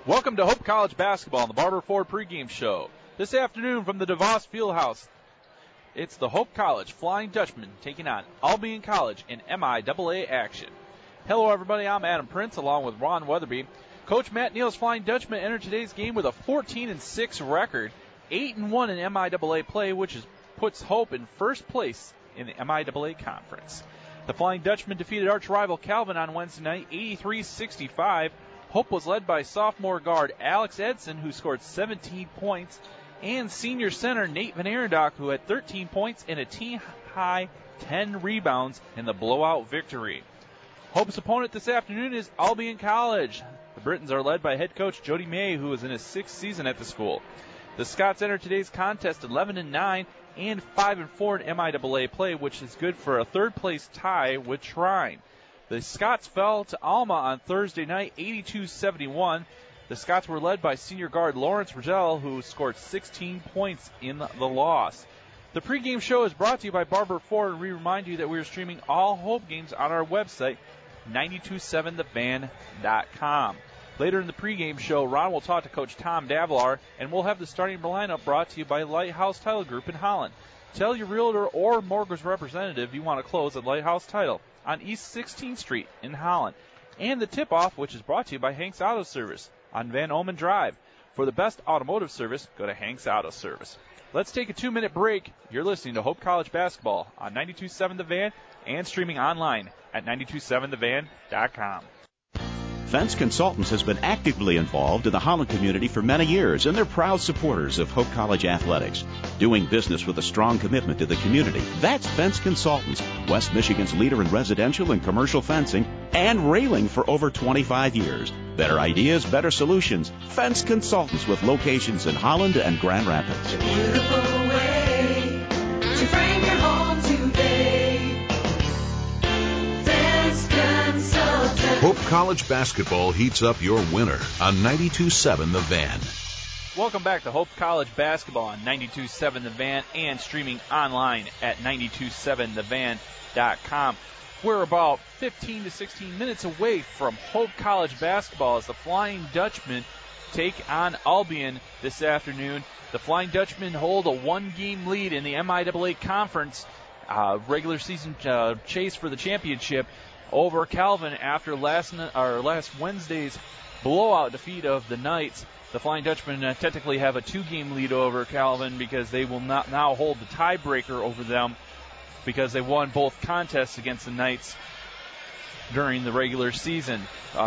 Welcome to Hope College basketball on the Barber Ford pregame show. This afternoon from the DeVos Fieldhouse, it's the Hope College Flying Dutchman taking on Albion College in MIAA action. Hello, everybody. I'm Adam Prince along with Ron Weatherby. Coach Matt Neal's Flying Dutchman entered today's game with a 14-6 record, 8-1 in MIAA play, which puts Hope in first place in the MIAA conference. The Flying Dutchman defeated arch rival Calvin on Wednesday night, 83-65. Hope was led by sophomore guard Alex Edson, who scored 17 points, and senior center Nate Van Arendock, who had 13 points and a team-high 10 rebounds in the blowout victory. Hope's opponent this afternoon is Albion College. The Britons are led by head coach Jody May, who is in his 6th season at the school. The Scots entered today's contest 11-9 and 5-4 in MIAA play, which is good for a third-place tie with Trine. The Scots fell to Alma on Thursday night, 82-71. The Scots were led by senior guard Lawrence Rogel, who scored 16 points in the loss. The pregame show is brought to you by Barber Ford, and we remind you that we are streaming all Hope games on our website, 927thevan.com. Later in the pregame show, Ron will talk to Coach Tom Davlar, and we'll have the starting lineup brought to you by Lighthouse Title Group in Holland. Tell your realtor or mortgage representative you want to close at Lighthouse Title on East 16th Street in Holland. And the tip-off, which is brought to you by Hank's Auto Service on Van Omen Drive. For the best automotive service, go to Hank's Auto Service. Let's take a 2-minute break. You're listening to Hope College basketball on 92.7 The Van and streaming online at 927thevan.com. Fence Consultants has been actively involved in the Holland community for many years, and they're proud supporters of Hope College athletics. Doing business with a strong commitment to the community. That's Fence Consultants, West Michigan's leader in residential and commercial fencing and railing for over 25 years. Better ideas, better solutions. Fence Consultants with locations in Holland and Grand Rapids. A beautiful way to frame your home today. Fence Consultants. Hope College basketball heats up your winter on 92.7 The Van. Welcome back to Hope College basketball on 92.7 The Van and streaming online at 927thevan.com. We're about 15 to 16 minutes away from Hope College basketball as the Flying Dutchmen take on Albion this afternoon. The Flying Dutchmen hold a one-game lead in the MIAA conference regular season chase for the championship over Calvin after last Wednesday's blowout defeat of the Knights. The Flying Dutchmen technically have a 2-game lead over Calvin because they will not now hold the tiebreaker over them because they won both contests against the Knights during the regular season.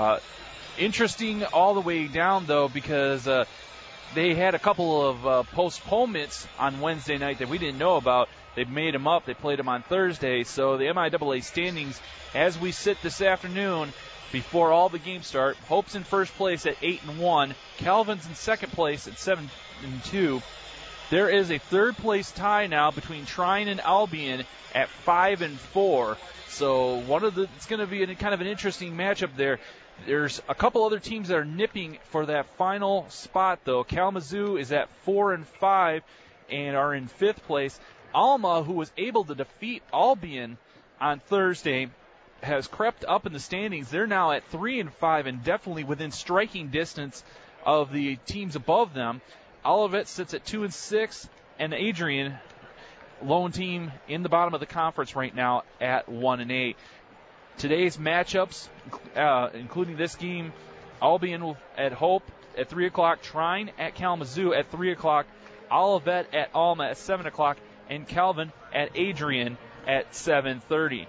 Interesting all the way down, though, because they had a couple of postponements on Wednesday night that we didn't know about. They made them up. They played them on Thursday. So the MIAA standings, as we sit this afternoon, before all the games start, Hope's in first place at 8-1. Calvin's in second place at 7-2. There is a third-place tie now between Trine and Albion at 5-4. So it's going to be kind of an interesting matchup there. There's a couple other teams that are nipping for that final spot, though. Kalamazoo is at 4-5 and are in fifth place. Alma, who was able to defeat Albion on Thursday, has crept up in the standings. They're now at 3-5 and definitely within striking distance of the teams above them. Olivet sits at 2-6, and Adrian, lone team in the bottom of the conference right now, at 1-8. Today's matchups, including this game, Albion at Hope at 3 o'clock, Trine at Kalamazoo at 3 o'clock, Olivet at Alma at 7 o'clock, and Calvin at Adrian at 7:30.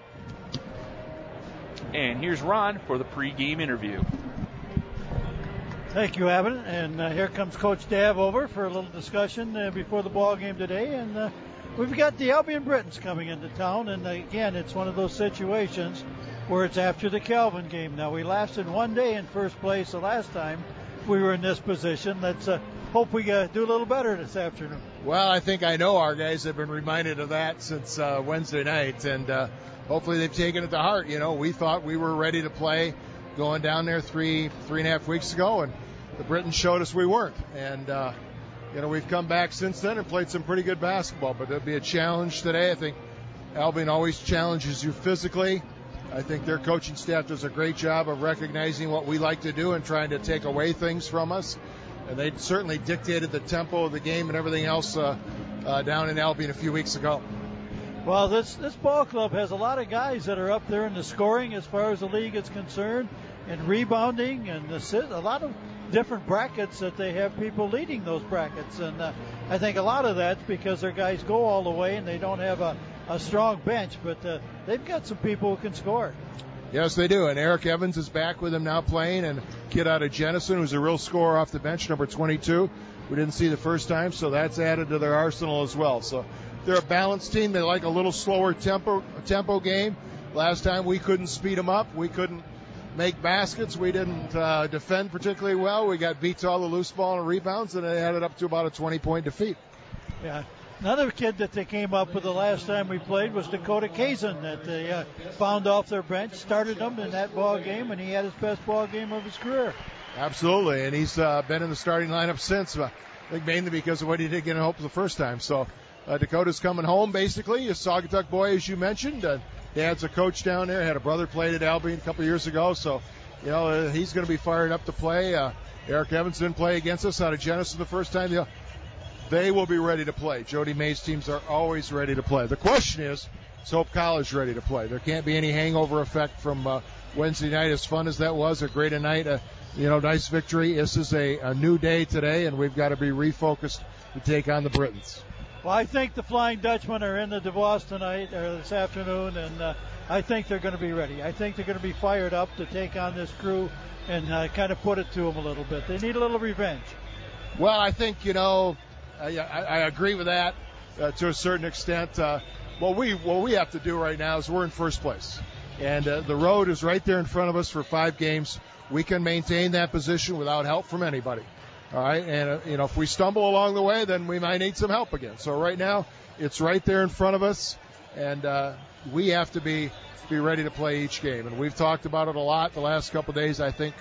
And here's Ron for the pregame interview. Thank you, Abbott. And here comes Coach Dav over for a little discussion before the ball game today. And we've got the Albion Britons coming into town. And again, it's one of those situations where it's after the Calvin game. Now, we lasted one day in first place the last time we were in this position. Let's hope we do a little better this afternoon. Well, I think I know our guys have been reminded of that since Wednesday night, and hopefully they've taken it to heart. You know, we thought we were ready to play going down there three and a half weeks ago, and the Britons showed us we weren't. And, we've come back since then and played some pretty good basketball, but it'll be a challenge today. I think Albion always challenges you physically. I think their coaching staff does a great job of recognizing what we like to do and trying to take away things from us. And they certainly dictated the tempo of the game and everything else down in Albion a few weeks ago. Well, this ball club has a lot of guys that are up there in the scoring as far as the league is concerned, and rebounding, and a lot of different brackets that they have people leading those brackets. And I think a lot of that's because their guys go all the way and they don't have a strong bench, but they've got some people who can score. Yes, they do. And Eric Evans is back with them now playing, and a kid out of Jenison who's a real scorer off the bench, number 22. We didn't see the first time, so that's added to their arsenal as well. So they're a balanced team. They like a little slower tempo game. Last time we couldn't speed them up. We couldn't make baskets. We didn't defend particularly well. We got beat to all the loose ball and rebounds, and it added up to about a 20-point defeat. Yeah. Another kid that they came up with the last time we played was Dakota Kazan that they found off their bench, started him in that ball game, and he had his best ball game of his career. Absolutely, and he's been in the starting lineup since, I think mainly because of what he did get in Hope the first time. So Dakota's coming home, basically. A Saugatuck boy, as you mentioned. Dad's a coach down there, had a brother played at Albion a couple years ago, so he's going to be fired up to play. Eric Evans didn't play against us out of Genesis the first time. They will be ready to play. Jody May's teams are always ready to play. The question is Hope College ready to play? There can't be any hangover effect from Wednesday night, as fun as that was, a great night, nice victory. This is a new day today, and we've got to be refocused to take on the Britons. Well, I think the Flying Dutchmen are in the DeVos tonight, or this afternoon, and I think they're going to be ready. I think they're going to be fired up to take on this crew and kind of put it to them a little bit. They need a little revenge. Well, I think, I agree with that to a certain extent. What we have to do right now is we're in first place. And the road is right there in front of us for 5 games. We can maintain that position without help from anybody. All right, and if we stumble along the way, then we might need some help again. So right now, it's right there in front of us, and we have to be ready to play each game. And we've talked about it a lot the last couple of days. I think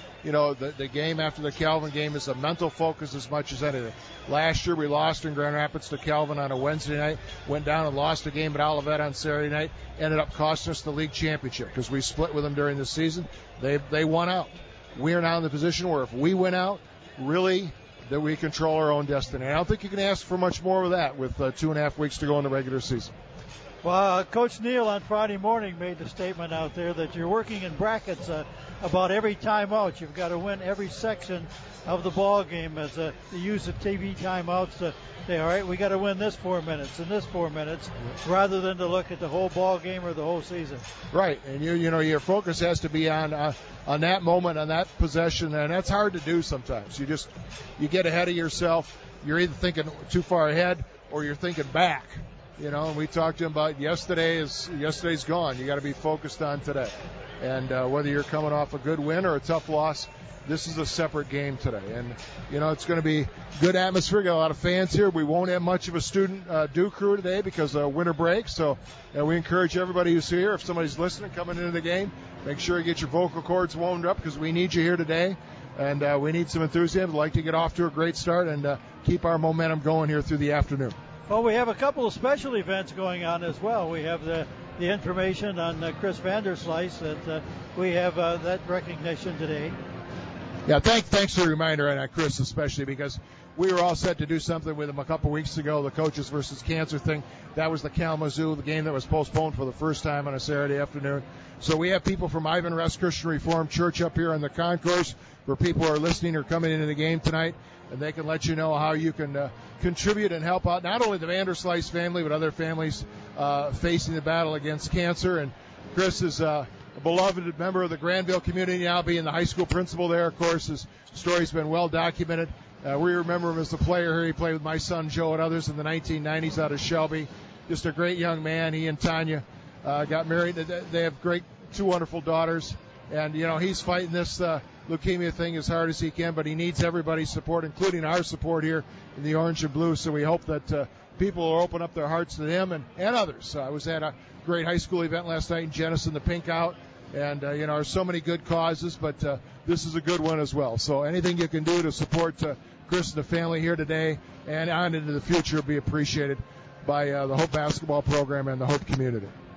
the game after the Calvin game is a mental focus as much as anything. Last year we lost in Grand Rapids to Calvin on a Wednesday night, went down and lost a game at Olivet on Saturday night, ended up costing us the league championship because we split with them during the season. They won out. We are now in the position where if we win out, really, that we control our own destiny. I don't think you can ask for much more of that with 2.5 weeks to go in the regular season. Well, Coach Neal on Friday morning made the statement out there that you're working in brackets about every timeout. You've got to win every section of the ball game as they use the TV timeouts to say, all right, we got to win this 4 minutes and this 4 minutes, rather than to look at the whole ball game or the whole season. Right, and your focus has to be on that moment, on that possession, and that's hard to do sometimes. You get ahead of yourself. You're either thinking too far ahead or you're thinking back. And we talked to him about yesterday's gone. You got to be focused on today. And whether you're coming off a good win or a tough loss, this is a separate game today. And, it's going to be good atmosphere. Got a lot of fans here. We won't have much of a student do crew today because of winter break. So we encourage everybody who's here, if somebody's listening, coming into the game, make sure you get your vocal cords warmed up because we need you here today. And we need some enthusiasm. We'd like to get off to a great start and keep our momentum going here through the afternoon. Well, we have a couple of special events going on as well. We have the information on Chris Vanderslice that we have that recognition today. Yeah, thanks for the reminder on Chris, especially because we were all set to do something with him a couple weeks ago, the Coaches versus Cancer thing. That was the Kalamazoo, the game that was postponed for the first time on a Saturday afternoon. So we have people from Ivan Rest Christian Reformed Church up here on the concourse where people are listening or coming into the game tonight, and they can let you know how you can contribute and help out not only the Vanderslice family, but other families facing the battle against cancer. And Chris is a beloved member of the Granville community, now being the high school principal there. Of course, his story's been well documented. We remember him as a player here. He played with my son Joe and others in the 1990s out of Shelby. Just a great young man. He and Tanya got married. They have two wonderful daughters. And, he's fighting this leukemia thing as hard as he can, but he needs everybody's support, including our support here in the Orange and Blue. So we hope that people will open up their hearts to him and others. I was at a great high school event last night in Jenison, the Pink Out. And, there's so many good causes, but this is a good one as well. So anything you can do to support Chris and the family here today and on into the future will be appreciated by the Hope basketball program and the Hope community.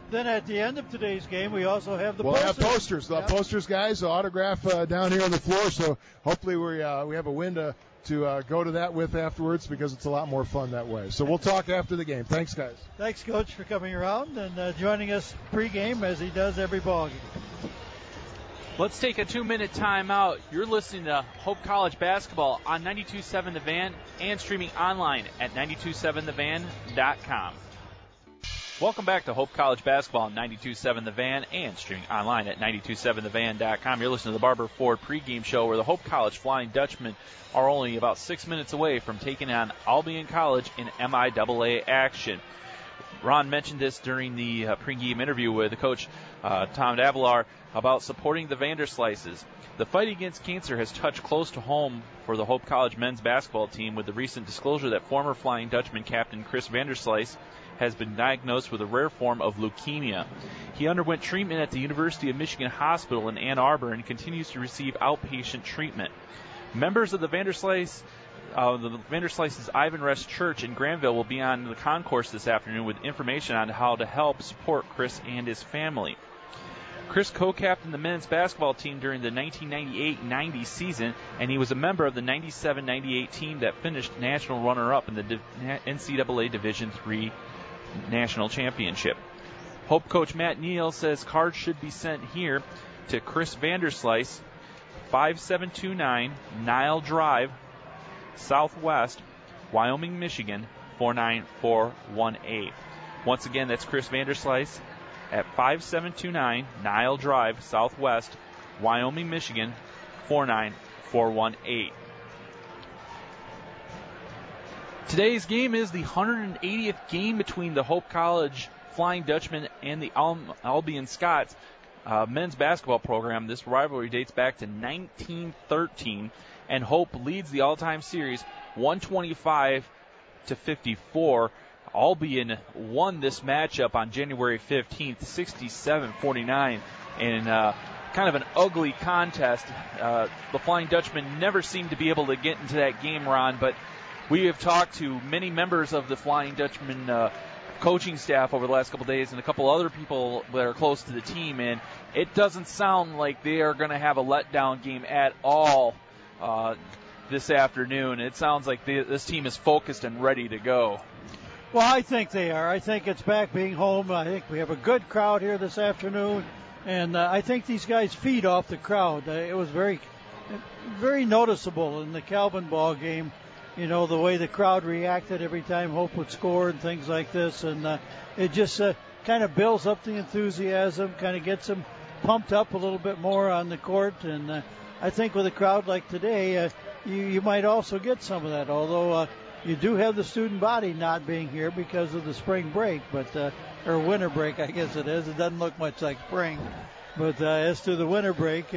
Then at the end of today's game, we also have the we'll posters. have posters. The posters, guys, the autograph down here on the floor. So hopefully we have a win to go to that with afterwards, because it's a lot more fun that way. So we'll talk after the game. Thanks, guys. Thanks, Coach, for coming around and joining us pregame as he does every ball game. Let's take a 2-minute timeout. You're listening to Hope College basketball on 92.7 The Van and streaming online at 927thevan.com. Welcome back to Hope College basketball on 92.7 The Van and streaming online at 927thevan.com. You're listening to the Barber Ford pregame show, where the Hope College Flying Dutchmen are only about 6 minutes away from taking on Albion College in MIAA action. Ron mentioned this during the pregame interview with the coach, Tom Davalar, about supporting the Vanderslices. The fight against cancer has touched close to home for the Hope College men's basketball team, with the recent disclosure that former Flying Dutchman captain Chris Vanderslice has been diagnosed with a rare form of leukemia. He underwent treatment at the University of Michigan Hospital in Ann Arbor and continues to receive outpatient treatment. Members of the Vanderslices Ivan Rest Church in Granville will be on the concourse this afternoon with information on how to help support Chris and his family. Chris co-captained the men's basketball team during the 1998-90 season, and he was a member of the 97-98 team that finished national runner-up in the NCAA Division III National Championship. Hope coach Matt Neal says cards should be sent here to Chris Vanderslice, 5729 Nile Drive, Southwest, Wyoming, Michigan, 49418. Once again, that's Chris Vanderslice at 5729 Nile Drive, Southwest, Wyoming, Michigan, 49418. Today's game is the 180th game between the Hope College Flying Dutchmen and the Albion Scots men's basketball program. This rivalry dates back to 1913, and Hope leads the all-time series 125-54. Albion won this matchup on January 15th, 67-49, in kind of an ugly contest. The Flying Dutchmen never seemed to be able to get into that game, Ron, but we have talked to many members of the Flying Dutchman coaching staff over the last couple of days and a couple other people that are close to the team, and it doesn't sound like they are going to have a letdown game at all this afternoon. It sounds like this team is focused and ready to go. Well, I think they are. I think it's back being home. I think we have a good crowd here this afternoon, and I think these guys feed off the crowd. It was very, very noticeable in the Calvin ball game, you know, the way the crowd reacted every time Hope would score and things like this, and it just kind of builds up the enthusiasm, kind of gets them pumped up a little bit more on the court, and I think with a crowd like today, you might also get some of that, although you do have the student body not being here because of the spring break, or winter break, I guess it is. It doesn't look much like spring, but as to the winter break,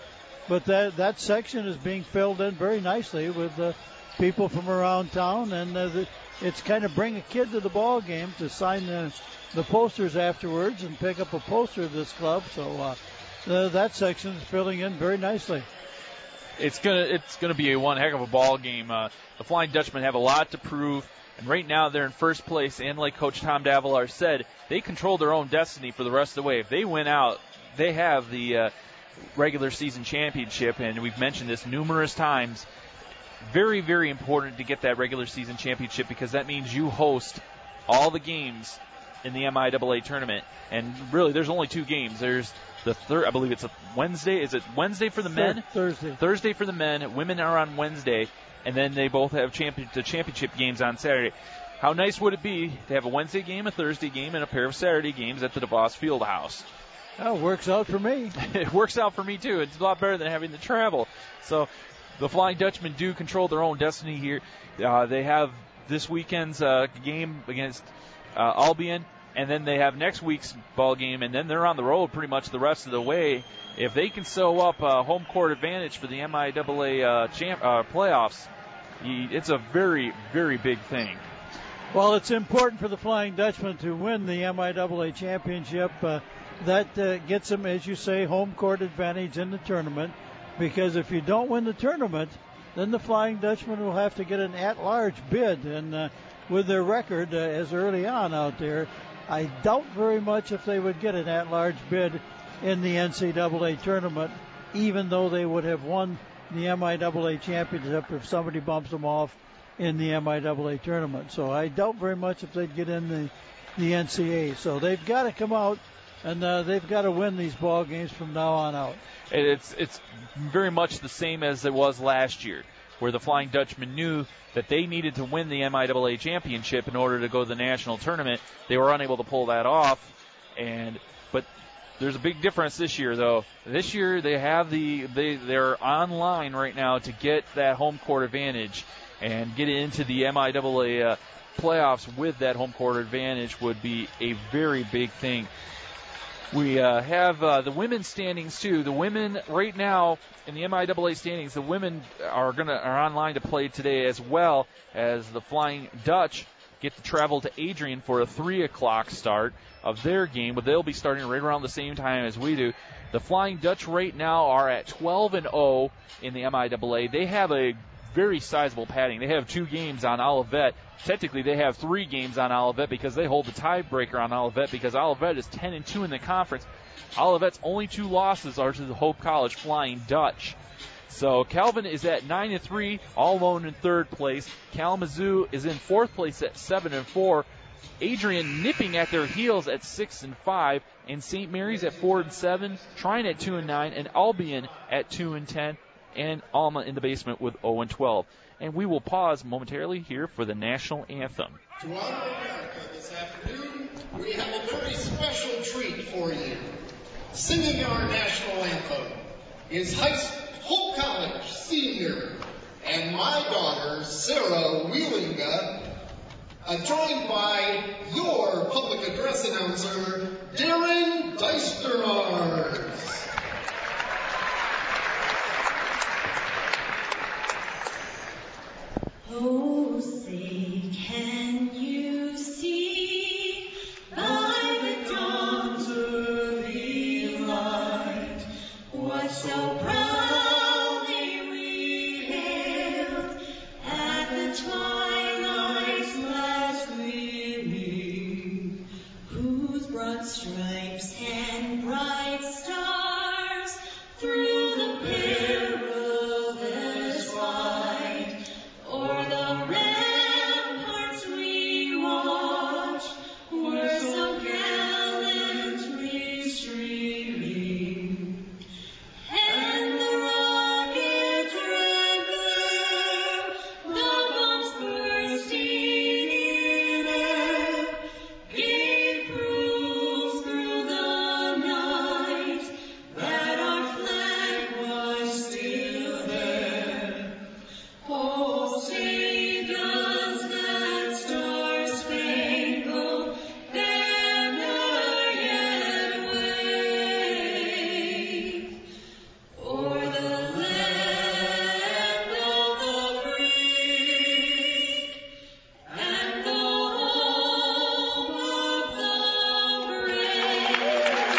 but that section is being filled in very nicely with people from around town, and it's kind of bring a kid to the ball game to sign the posters afterwards and pick up a poster of this club. So that section is filling in very nicely. It's gonna be one heck of a ball game. The Flying Dutchmen have a lot to prove, and right now they're in first place. And like Coach Tom Davalar said, they control their own destiny for the rest of the way. If they win out, they have the regular season championship, and we've mentioned this numerous times. Very, very important to get that regular season championship, because that means you host all the games in the MIAA tournament. And really, there's only two games. There's the third, I believe it's a Wednesday. Is it Wednesday for the men? Thursday. Thursday for the men. Women are on Wednesday, and then they both have the championship games on Saturday. How nice would it be to have a Wednesday game, a Thursday game, and a pair of Saturday games at the DeVos Fieldhouse? Oh, works out for me. It works out for me too. It's a lot better than having to travel. So the Flying Dutchmen do control their own destiny here. They have this weekend's game against Albion, and then they have next week's ball game, and then they're on the road pretty much the rest of the way. If they can sew up a home court advantage for the MIAA playoffs, it's a very, very big thing. Well, it's important for the Flying Dutchmen to win the MIAA championship. That gets them, as you say, home court advantage in the tournament, because if you don't win the tournament, then the Flying Dutchmen will have to get an at-large bid, and with their record as early on out there, I doubt very much if they would get an at-large bid in the NCAA tournament, even though they would have won the MIAA championship if somebody bumps them off in the MIAA tournament. So I doubt very much if they'd get in the NCAA. So they've got to come out and they've got to win these ball games from now on out. It's very much the same as it was last year, where the Flying Dutchman knew that they needed to win the MIAA championship in order to go to the national tournament. They were unable to pull that off, but there's a big difference this year, though. This year they have they're online right now to get that home court advantage, and get into the MIAA playoffs with that home court advantage would be a very big thing. We have the women's standings too. The women right now in the MIAA standings, the women are online to play today, as well as the Flying Dutch get to travel to Adrian for a 3:00 start of their game, but they'll be starting right around the same time as we do. The Flying Dutch right now are at 12-0 in the MIAA. They have a very sizable padding. They have 2 games on Olivet. Technically, they have 3 games on Olivet because they hold the tiebreaker on Olivet, because Olivet is 10-2 in the conference. Olivet's only 2 losses are to the Hope College Flying Dutch. So Calvin is at 9-3, all alone in 3rd place. Kalamazoo is in 4th place at 7-4. Adrian nipping at their heels at 6-5, and St. Mary's at 4-7, Trine at 2-9, and Albion at 2-10. And Alma in the basement with 0-12. And we will pause momentarily here for the national anthem. To honor America this afternoon, we have a very special treat for you. Singing our national anthem is Hope College senior and my daughter, Sarah Wheelinga, joined by your public address announcer, Darren Deistermars. Oh, say, can you see by the dawn's early light what so proudly we hailed at the twilight's last gleaming, whose broad stripes and bright stars through the perilous fight o'er the ramparts we watched were so gallantly streaming, and the rocket's red glare, the bombs bursting in air, gave proof through the night that our flag was still there. Oh, say does that star-spangled banner yet wave o'er the land of the free and the home of the brave?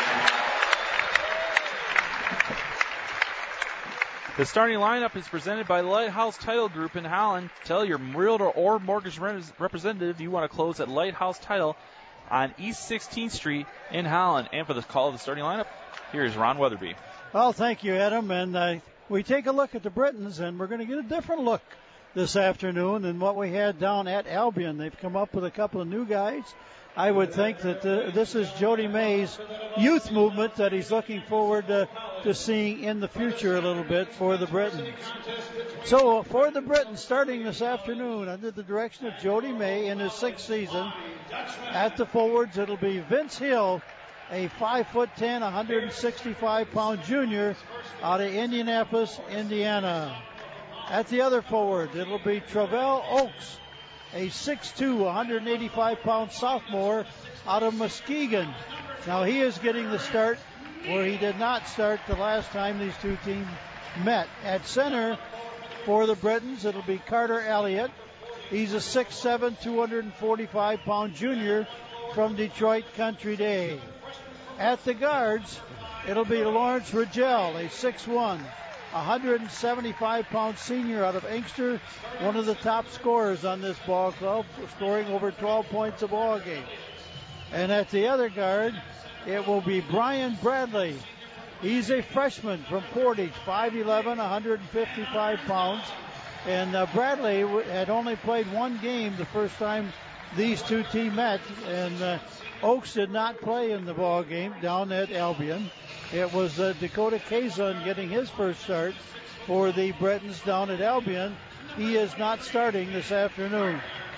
The starting lineup is presented by Lighthouse Title Group in Holland. Tell your realtor or mortgage representative you want to close at Lighthouse Title on East 16th Street in Holland. And for the call of the starting lineup, here's Ron Weatherby. Well, thank you, Adam. And we take a look at the Britons, and we're going to get a different look this afternoon than what we had down at Albion. They've come up with a couple of new guys. I would think that this is Jody May's youth movement that he's looking forward to seeing in the future a little bit for the Britons. So for the Britons, starting this afternoon under the direction of Jody May in his 6th season, at the forwards it'll be Vince Hill, a 5'10", 165-pound junior out of Indianapolis, Indiana. At the other forward, it'll be Travell Oakes, a 6'2", 185-pound sophomore out of Muskegon. Now he is getting the start where he did not start the last time these two teams met. At center for the Britons, it'll be Carter Elliott. He's a 6'7", 245-pound junior from Detroit Country Day. At the guards, it'll be Lawrence Rigel, a 6'1", 175-pound senior out of Inkster, one of the top scorers on this ball club, scoring over 12 points a ball game. And at the other guard, it will be Brian Bradley. He's a freshman from Portage, 5'11", 155 pounds. And Bradley had only played one game the first time these two teams met. And Oaks did not play in the ball game down at Albion. It was Dakota Kazan getting his first start for the Britons down at Albion. He is not starting this afternoon.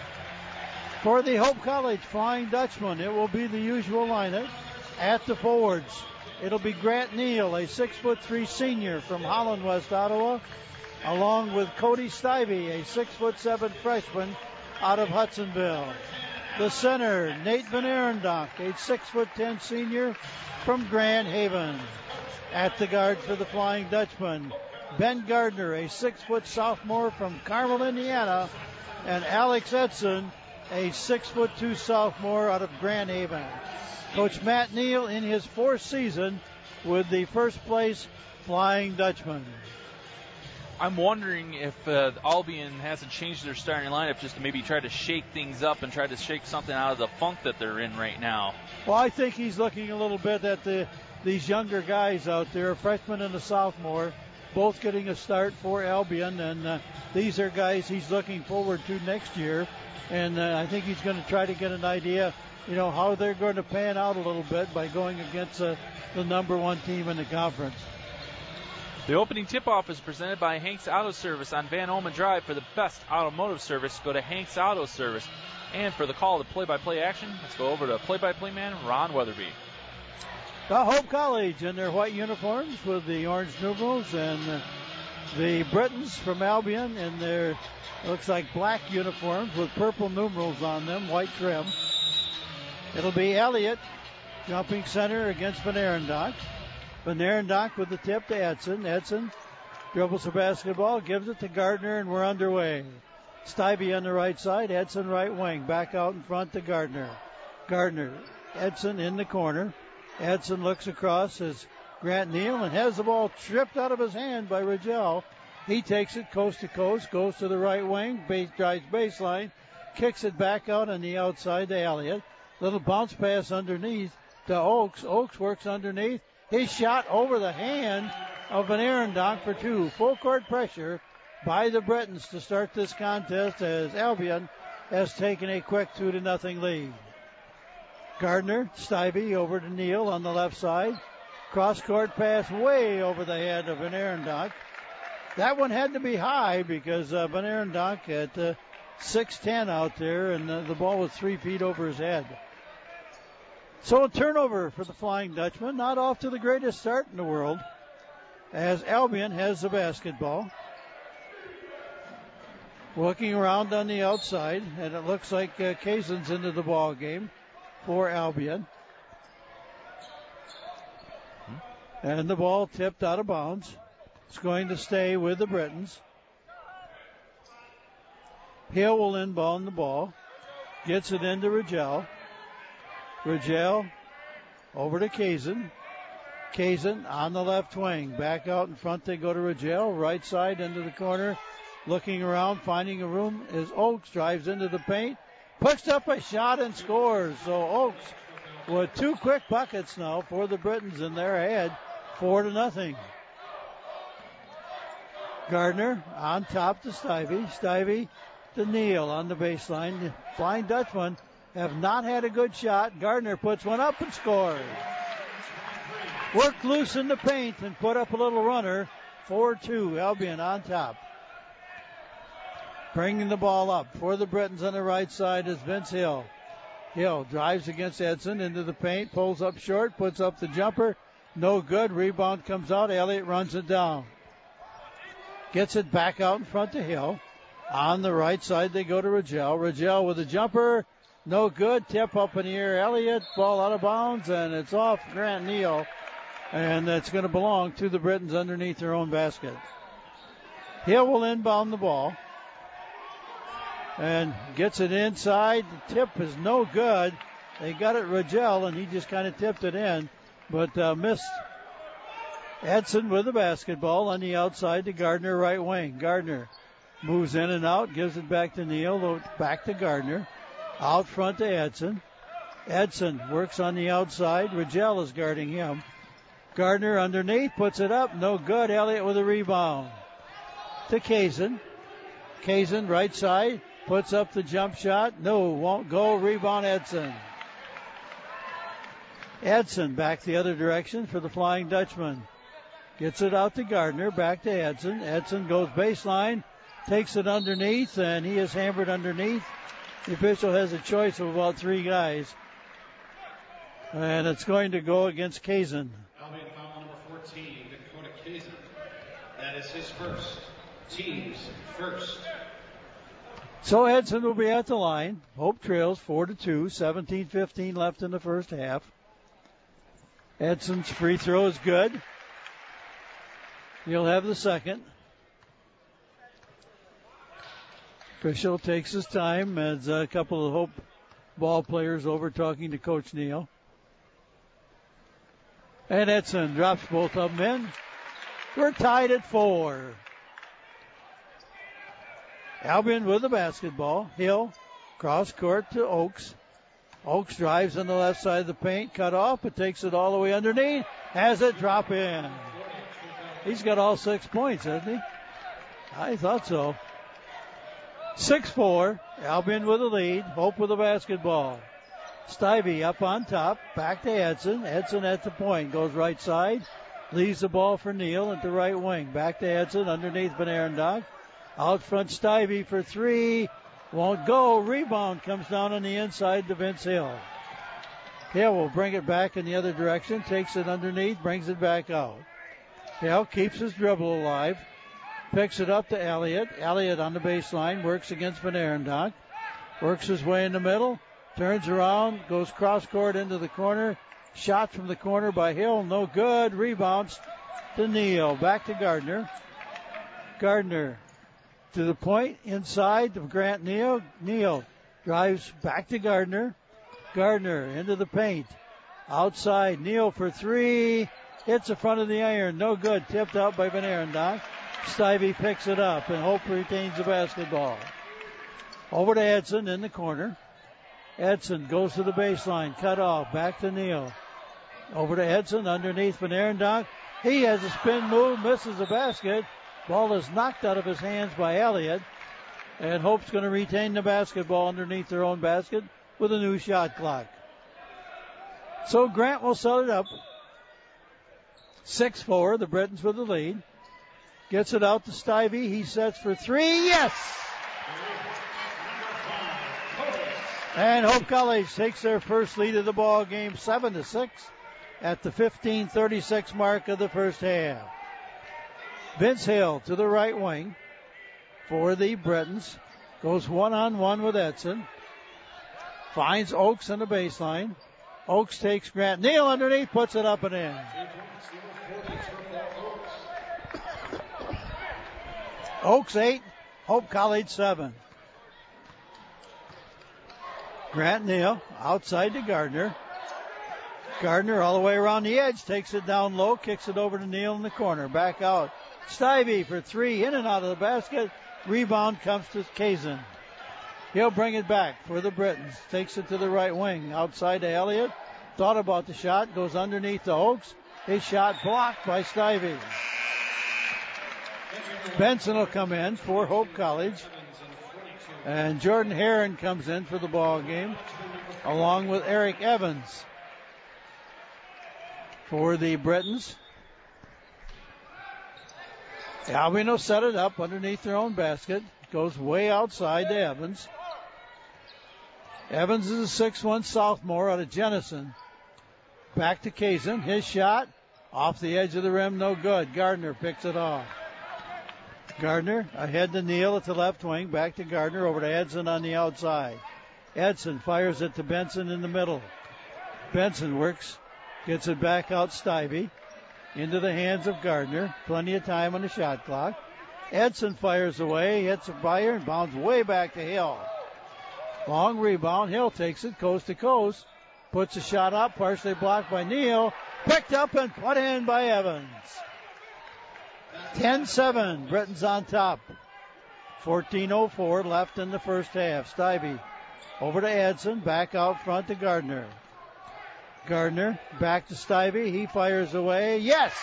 For the Hope College Flying Dutchman, it will be the usual lineup. At the forwards, it'll be Grant Neal, a 6'3" senior from Holland, West Ottawa, along with Cody Stivey, a 6'7" freshman out of Hudsonville. The center, Nate Van Arendonk, a 6'10" senior from Grand Haven. At the guard for the Flying Dutchman, Ben Gardner, a 6' sophomore from Carmel, Indiana, and Alex Edson, a 6'2" sophomore out of Grand Haven. Coach Matt Neal in his fourth season with the first place Flying Dutchman. I'm wondering if Albion hasn't changed their starting lineup just to maybe try to shake things up and try to shake something out of the funk that they're in right now. Well, I think he's looking a little bit at these younger guys out there, a freshman and a sophomore, both getting a start for Albion, and these are guys he's looking forward to next year. And I think he's going to try to get an idea, how they're going to pan out a little bit by going against the number one team in the conference. The opening tip-off is presented by Hank's Auto Service on Van Olman Drive. For the best automotive service, go to Hank's Auto Service. And for the call to play-by-play action, let's go over to play-by-play man Ron Weatherby. The Hope College in their white uniforms with the orange numerals, and the Britons from Albion in their, looks like black uniforms with purple numerals on them, white trim. It'll be Elliott jumping center against Van Arendonk. Van Arendonk with the tip to Edson. Edson dribbles the basketball, gives it to Gardner, and we're underway. Stivey on the right side, Edson right wing. Back out in front to Gardner. Gardner, Edson in the corner. Edson looks across as Grant Neal and has the ball tripped out of his hand by Rigel. He takes it coast to coast, goes to the right wing, drives baseline, kicks it back out on the outside to Elliott. Little bounce pass underneath to Oaks. Oaks works underneath. His shot over the hand of Van Arendonk for two. Full court pressure by the Britons to start this contest as Albion has taken a quick 2-0 lead. Gardner, Stivey over to Neal on the left side. Cross-court pass way over the head of Van Arendonk. That one had to be high because Van Arendonk at 6'10" out there, and the ball was 3 feet over his head. So a turnover for the Flying Dutchman. Not off to the greatest start in the world as Albion has the basketball. Looking around on the outside, and it looks like Kazan's into the ball game for Albion. And the ball tipped out of bounds. It's going to stay with the Britons. Hill will inbound the ball. Gets it into Rigel. Rigel over to Kazan. Kazan on the left wing. Back out in front they go to Rigel. Right side into the corner. Looking around, finding a room as Oaks drives into the paint. Puts up a shot and scores. So Oaks with two quick buckets now for the Britons in their head. 4-0. Gardner on top to Stivey. Stivey to Neal on the baseline. The Flying Dutchman have not had a good shot. Gardner puts one up and scores. Worked loose in the paint and put up a little runner. 4-2. Albion on top. Bringing the ball up for the Britons on the right side is Vince Hill. Hill drives against Edson into the paint. Pulls up short. Puts up the jumper. No good. Rebound comes out. Elliott runs it down. Gets it back out in front to Hill. On the right side they go to Rigel. Rigel with a jumper. No good. Tip up in the air. Elliott. Ball out of bounds, and it's off Grant Neal. And it's going to belong to the Britons underneath their own basket. Hill will inbound the ball. And gets it inside. The tip is no good. They got it Rigel, and he just kind of tipped it in, but missed. Edson with the basketball on the outside to Gardner, right wing. Gardner moves in and out, gives it back to Neal, back to Gardner. Out front to Edson. Edson works on the outside. Rigel is guarding him. Gardner underneath, puts it up. No good. Elliott with a rebound. To Kazin. Kazin right side. Puts up the jump shot. No, won't go. Rebound Edson. Edson back the other direction for the Flying Dutchman. Gets it out to Gardner. Back to Edson. Edson goes baseline. Takes it underneath, and he is hammered underneath. The official has a choice of about 3 guys. And it's going to go against Kazin. Albion foul number 14, Dakota Kazin. That is his first. Team's first. So Edson will be at the line. Hope trails 4-2. 17-15 left in the first half. Edson's free throw is good. He'll have the second. Official takes his time as a couple of Hope ball players over talking to Coach Neal. And Edson drops both of them in. We're tied at 4. Albion with the basketball. Hill, cross court to Oakes. Oakes drives on the left side of the paint, cut off, but takes it all the way underneath. Has it drop in. He's got all 6 points, hasn't he? I thought so. 6-4. Albion with the lead. Hope with the basketball. Stivey up on top. Back to Edson. Edson at the point. Goes right side. Leaves the ball for Neal at the right wing. Back to Edson underneath Van Arendonk. Out front Stivey for 3. Won't go. Rebound comes down on the inside to Vince Hill. Hill will bring it back in the other direction. Takes it underneath. Brings it back out. Hill keeps his dribble alive. Picks it up to Elliott. Elliott on the baseline. Works against Van Arendonk. Works his way in the middle. Turns around. Goes cross court into the corner. Shot from the corner by Hill. No good. Rebounds to Neal. Back to Gardner. Gardner to the point inside of Grant Neal. Neal drives back to Gardner. Gardner into the paint. Outside. Neal for 3. Hits the front of the iron. No good. Tipped out by Van Arendonk. Stivey picks it up and Hope retains the basketball. Over to Edson in the corner. Edson goes to the baseline. Cut off. Back to Neal. Over to Edson underneath Van Arendonk. He has a spin move. Misses the basket. Ball is knocked out of his hands by Elliott. And Hope's going to retain the basketball underneath their own basket with a new shot clock. So Grant will set it up. 6-4. The Britons with the lead. Gets it out to Stivey. He sets for 3. Yes! And Hope College takes their first lead of the ball game, 7-6, at the 15:36 mark of the first half. Vince Hill to the right wing for the Britons. Goes one-on-one with Edson. Finds Oakes on the baseline. Oakes takes Grant Neal underneath, puts it up and in. Oakes 8, Hope College 7. Grant Neal outside to Gardner. Gardner all the way around the edge, takes it down low, kicks it over to Neal in the corner. Back out. Stivey for 3, in and out of the basket. Rebound comes to Kazin. He'll bring it back for the Britons. Takes it to the right wing, outside to Elliott. Thought about the shot, goes underneath to Oakes. His shot blocked by Stivey. Benson will come in for Hope College. And Jordan Heron comes in for the ball game, along with Eric Evans for the Britons. Albion will set it up underneath their own basket. Goes way outside to Evans. Evans is a 6'1 sophomore out of Jenison. Back to Kazin. His shot off the edge of the rim, no good. Gardner picks it off. Gardner ahead to Neal at the left wing. Back to Gardner, over to Edson on the outside. Edson fires it to Benson in the middle. Benson works, gets it back out Stivey. Into the hands of Gardner. Plenty of time on the shot clock. Edson fires away, hits a buyer, and bounds way back to Hill. Long rebound. Hill takes it coast to coast. Puts a shot up, partially blocked by Neal. Picked up and put in by Evans. 10-7, Britons on top. 14:04 left in the first half. Stivey Over to Edson, back out front to Gardner. Gardner back to Stivey. He fires away. Yes!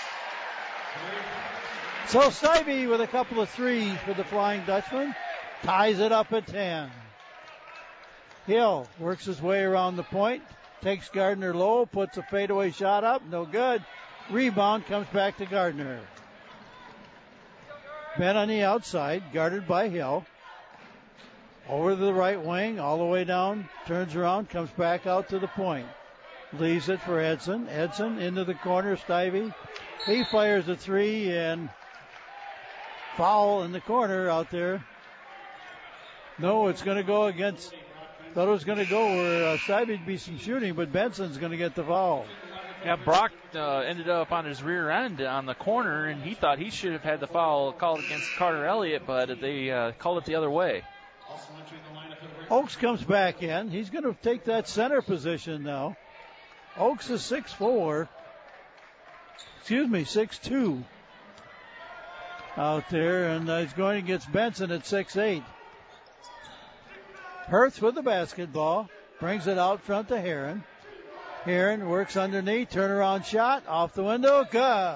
So Stivey with a couple of threes for the Flying Dutchman. Ties it up at 10. Hill works his way around the point. Takes Gardner low. Puts a fadeaway shot up. No good. Rebound comes back to Gardner. Ben on the outside. Guarded by Hill. Over to the right wing. All the way down. Turns around. Comes back out to the point. Leaves it for Edson. Edson into the corner. Stivey. He fires a three and foul in the corner out there. No, it's going to go against. Thought it was going to go where Stivey'd be some shooting, but Benson's going to get the foul. Yeah, Brock ended up on his rear end on the corner, and he thought he should have had the foul called against Carter Elliott, but they called it the other way. Oakes comes back in. He's going to take that center position now. Oakes is 6'4". 6'2". Out there, and he's going against Benson at 6'8". Hurth with the basketball. Brings it out front to Heron. Heron works underneath. Turnaround shot. Off the window. Good.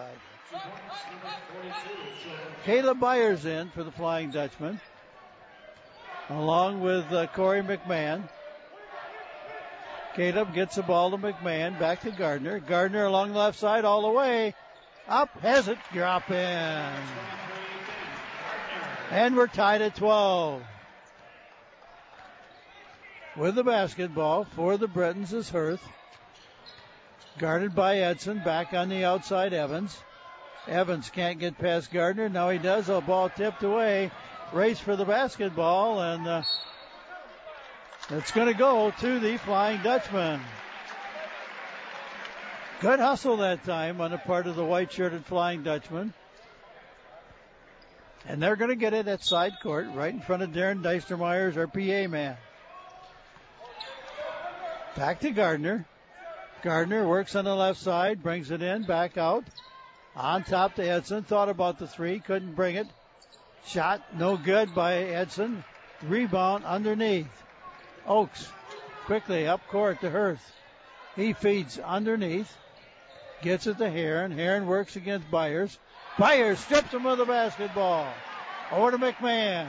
Caleb Byers in for the Flying Dutchman. Along with Corey McMahon. Caleb gets the ball to McMahon. Back to Gardner. Gardner along the left side all the way. Up. Has it. Drop in. And we're tied at 12. With the basketball for the Britons is Hurth. Guarded by Edson. Back on the outside, Evans. Evans can't get past Gardner. Now he does. A ball tipped away. Race for the basketball, and it's going to go to the Flying Dutchman. Good hustle that time on the part of the white-shirted Flying Dutchman. And they're going to get it at side court, right in front of Darren Deistermeyers, our PA man. Back to Gardner. Gardner works on the left side, brings it in, back out. On top to Edson. Thought about the three, couldn't bring it. Shot no good by Edson. Rebound underneath. Oakes quickly up court to Hurth. He feeds underneath. Gets it to Heron. Heron works against Byers. Byers strips him of the basketball. Over to McMahon.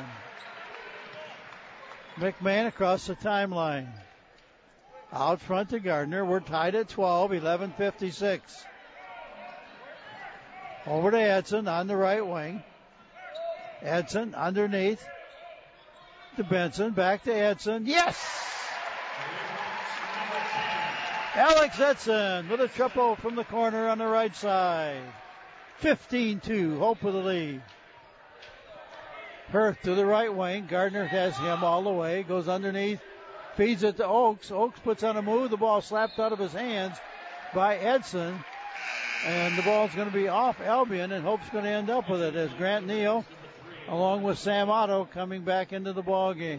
McMahon across the timeline. Out front to Gardner. We're tied at 12, 11:56. Over to Edson on the right wing. Edson underneath to Benson. Back to Edson. Yes! Alex Edson with a triple from the corner on the right side. 15-2. Hope with the lead. Hurth to the right wing. Gardner has him all the way. Goes underneath. Feeds it to Oakes. Oakes puts on a move. The ball slapped out of his hands by Edson. And the ball's going to be off Albion, and Hope's going to end up with it as Grant Neal, along with Sam Otto, coming back into the ball game.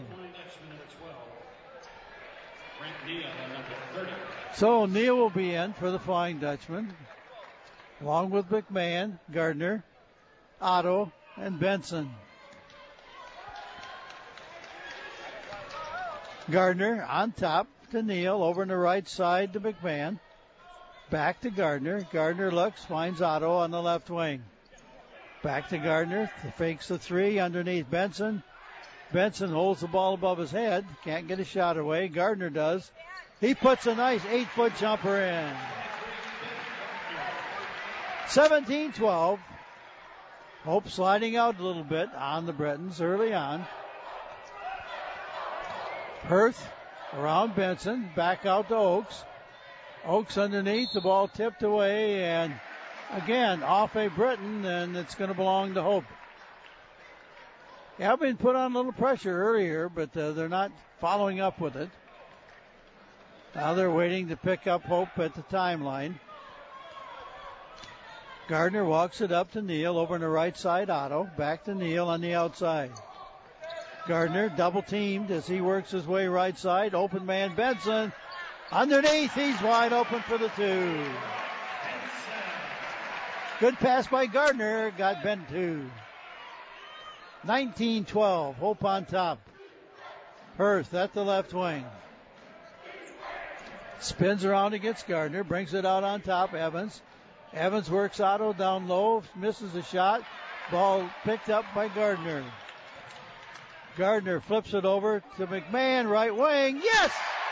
So Neal will be in for the Flying Dutchman, along with McMahon, Gardner, Otto, and Benson. Gardner on top to Neal, over on the right side to McMahon. Back to Gardner. Gardner looks, finds Otto on the left wing. Back to Gardner, fakes the three underneath Benson. Benson holds the ball above his head, can't get a shot away. Gardner does. He puts a nice 8-foot jumper in. 17-12. Hope sliding out a little bit on the Britons early on. Hurth around Benson, back out to Oakes. Oakes underneath, the ball tipped away, and again, off a Briton, and it's going to belong to Hope. Yeah, I've been put on a little pressure earlier, but they're not following up with it. Now they're waiting to pick up Hope at the timeline. Gardner walks it up to Neal, over on the right side, Otto. Back to Neal on the outside. Gardner double teamed as he works his way right side. Open man Benson. Underneath, he's wide open for the two. Good pass by Gardner. Got bent two. 19-12. Hope on top. Hurth at the left wing. Spins around against Gardner, brings it out on top. Evans. Evans works Otto down low, misses a shot. Ball picked up by Gardner. Gardner flips it over to McMahon, right wing. Yes!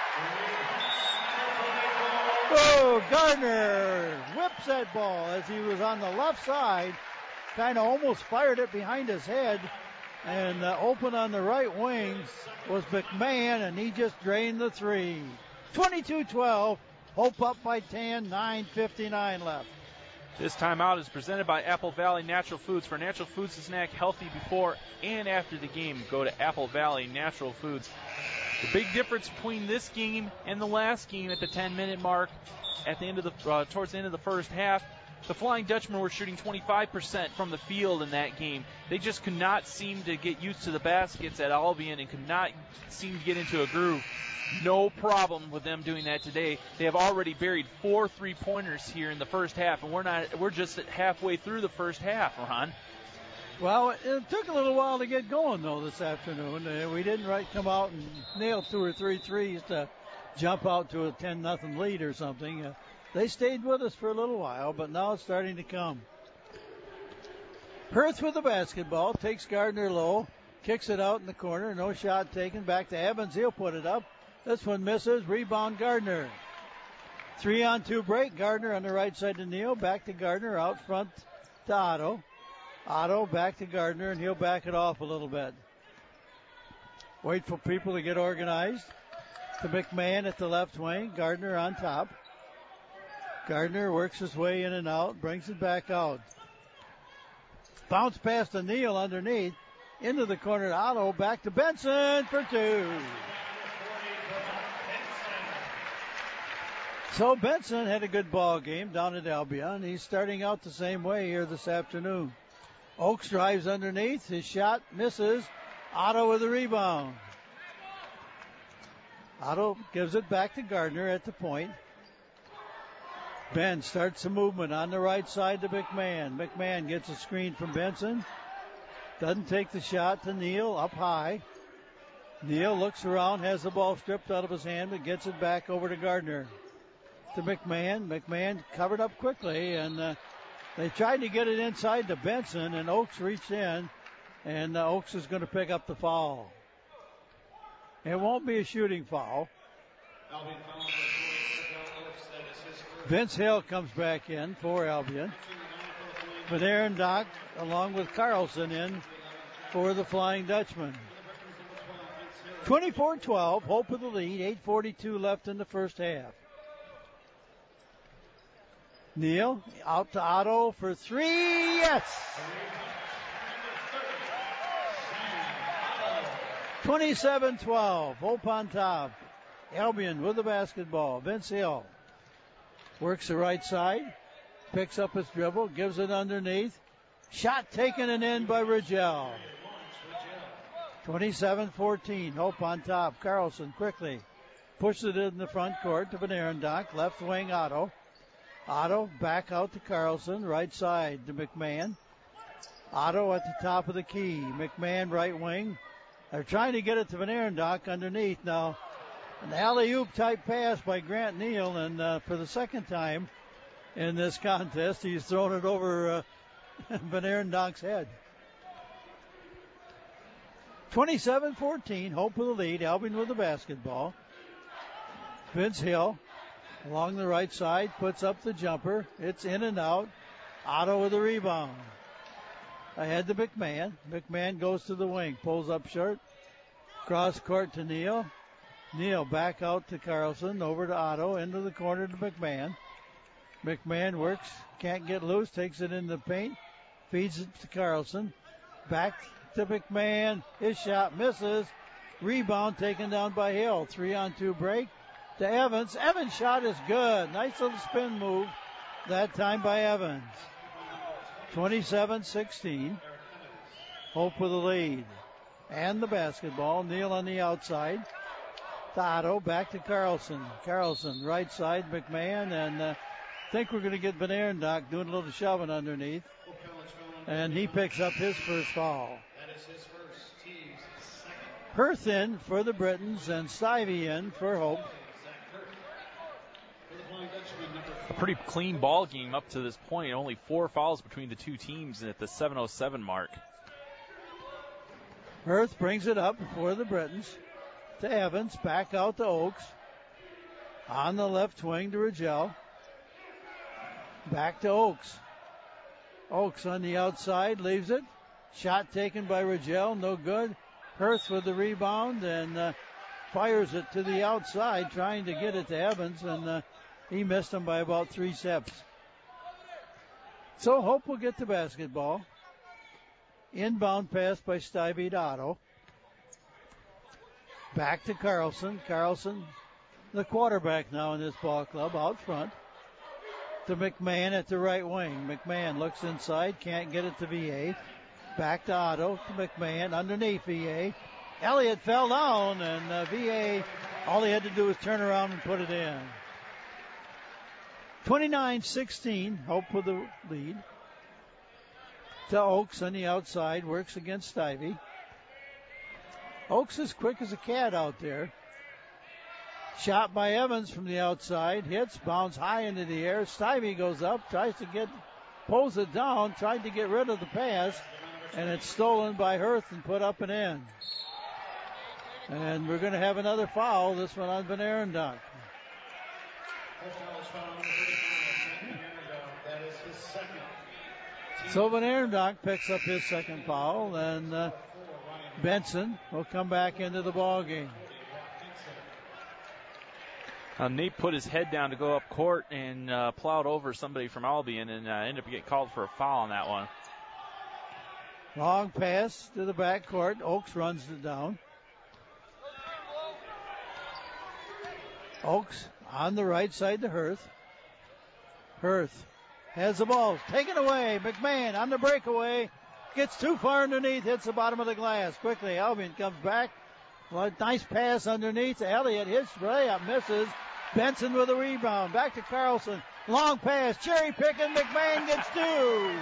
Oh, Gardner whips that ball as he was on the left side. Kind of almost fired it behind his head. And open on the right wing was McMahon, and he just drained the three. 22-12. Hope up by 10, 9:59 left. This timeout is presented by Apple Valley Natural Foods. For natural foods to snack healthy before and after the game, go to Apple Valley Natural Foods. The big difference between this game and the last game at the 10-minute mark, at the end of the towards the end of the first half, the Flying Dutchmen were shooting 25% from the field in that game. They just could not seem to get used to the baskets at Albion and could not seem to get into a groove. No problem with them doing that today. They have already buried 4 3-pointers here in the first half, and we're just halfway through the first half, Ron. Well, it took a little while to get going, though, this afternoon. We didn't come out and nail 2 or 3 threes to jump out to a 10-0 lead or something. They stayed with us for a little while, but now it's starting to come. Hurth with the basketball, takes Gardner low, kicks it out in the corner, no shot taken, back to Evans, he'll put it up. This one misses, rebound Gardner. 3-on-2 break, Gardner on the right side to Neal, back to Gardner, out front to Otto. Otto back to Gardner, and he'll back it off a little bit. Wait for people to get organized. To McMahon at the left wing, Gardner on top. Gardner works his way in and out, brings it back out. Bounce pass to Neal underneath, into the corner to Otto, back to Benson for 2. So Benson had a good ball game down at Albion. He's starting out the same way here this afternoon. Oakes drives underneath. His shot misses. Otto with the rebound. Otto gives it back to Gardner at the point. Ben starts the movement on the right side to McMahon. McMahon gets a screen from Benson. Doesn't take the shot to Neal up high. Neal looks around, has the ball stripped out of his hand, but gets it back over to Gardner. To McMahon. McMahon covered up quickly, and they tried to get it inside to Benson, and Oakes reached in, and Oakes is going to pick up the foul. It won't be a shooting foul. Vince Hill comes back in for Albion. But Aaron Dock, along with Carlson, in for the Flying Dutchman. 24-12, Hope of the lead, 8:42 left in the first half. Neal out to Otto for 3. Yes! 27-12. Hope on top. Albion with the basketball. Vince Hill works the right side. Picks up his dribble. Gives it underneath. Shot taken and in by Rigel. 27-14. Hope on top. Carlson quickly pushes it in the front court to Van Dock. Left wing Otto. Otto back out to Carlson. Right side to McMahon. Otto at the top of the key. McMahon right wing. They're trying to get it to Van Dock underneath. Now, an alley-oop type pass by Grant Neal, and for the second time in this contest, he's thrown it over Van Dock's head. 27-14, Hope with the lead. Albion with the basketball. Vince Hill along the right side, puts up the jumper. It's in and out. Otto with the rebound. Ahead to McMahon. McMahon goes to the wing, pulls up short. Cross court to Neal. Neal back out to Carlson, over to Otto, into the corner to McMahon. McMahon works, can't get loose, takes it in the paint, feeds it to Carlson. Back to McMahon, his shot misses. Rebound taken down by Hill. 3-on-2 break to Evans. Evans' shot is good. Nice little spin move that time by Evans. 27-16. Hope with the lead. And the basketball. Neal on the outside. To Otto, back to Carlson. Carlson, right side, McMahon, and I think we're going to get Van Dock doing a little shoving underneath. And he picks up his first foul. That is his first, team's second. Hirth in for the Britons and Stivey in for Hope. A pretty clean ball game up to this point. Only 4 fouls between the two teams at the 7:07 mark. Hirth brings it up for the Britons to Evans. Back out to Oakes. On the left wing to Rigel. Back to Oakes. Oakes on the outside, leaves it. Shot taken by Rigel, no good. Hirth with the rebound and fires it to the outside, trying to get it to Evans, and he missed him by about 3 steps. So Hope will get the basketball. Inbound pass by Stivey to Otto. Back to Carlson. Carlson, the quarterback now in this ball club, out front. To McMahon at the right wing. McMahon looks inside, can't get it to VA. Back to Otto, to McMahon, underneath VA. Elliott fell down, and VA, all he had to do was turn around and put it in. 29-16, Hope with the lead. To Oakes on the outside, works against Stivey. Oakes is quick as a cat out there. Shot by Evans from the outside, hits, bounds high into the air. Stivey goes up, tries to pulls it down, tried to get rid of the pass, and it's stolen by Hirth and put up and in. And we're going to have another foul, this one on Van Arendonk. So Van Arendonk picks up his second foul, and Benson will come back into the ball game. Nate put his head down to go up court and plowed over somebody from Albion and ended up getting called for a foul on that one. Long pass to the backcourt. Oakes runs it down. Oakes on the right side to Hirth. Hirth has the ball. Taken away. McMahon on the breakaway. Gets too far underneath. Hits the bottom of the glass. Quickly, Albion comes back. Well, nice pass underneath. Elliott hits layup. Misses. Benson with a rebound. Back to Carlson. Long pass. Cherry picking. McMahon gets 2.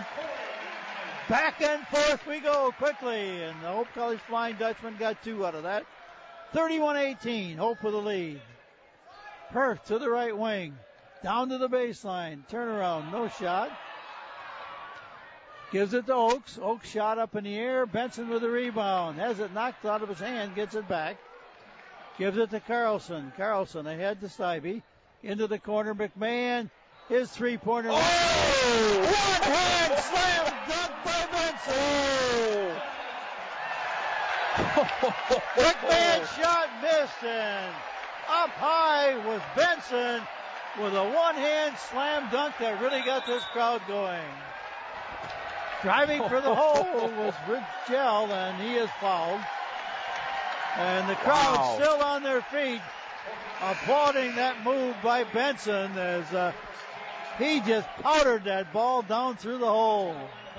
Back and forth we go quickly. And the Hope College Flying Dutchman got 2 out of that. 31-18. Hope with the lead. Hirth to the right wing. Down to the baseline. Turnaround. No shot. Gives it to Oakes. Oakes shot up in the air. Benson with the rebound. Has it knocked out of his hand. Gets it back. Gives it to Carlson. Carlson ahead to Stivey. Into the corner. McMahon. His three-pointer. Oh! One-hand slam dunk by Benson. McMahon shot missed, and up high was Benson with a one-hand slam dunk that really got this crowd going. Driving for the hole was Rigel, and he is fouled. And the crowd still on their feet, applauding that move by Benson as he just powdered that ball down through the hole.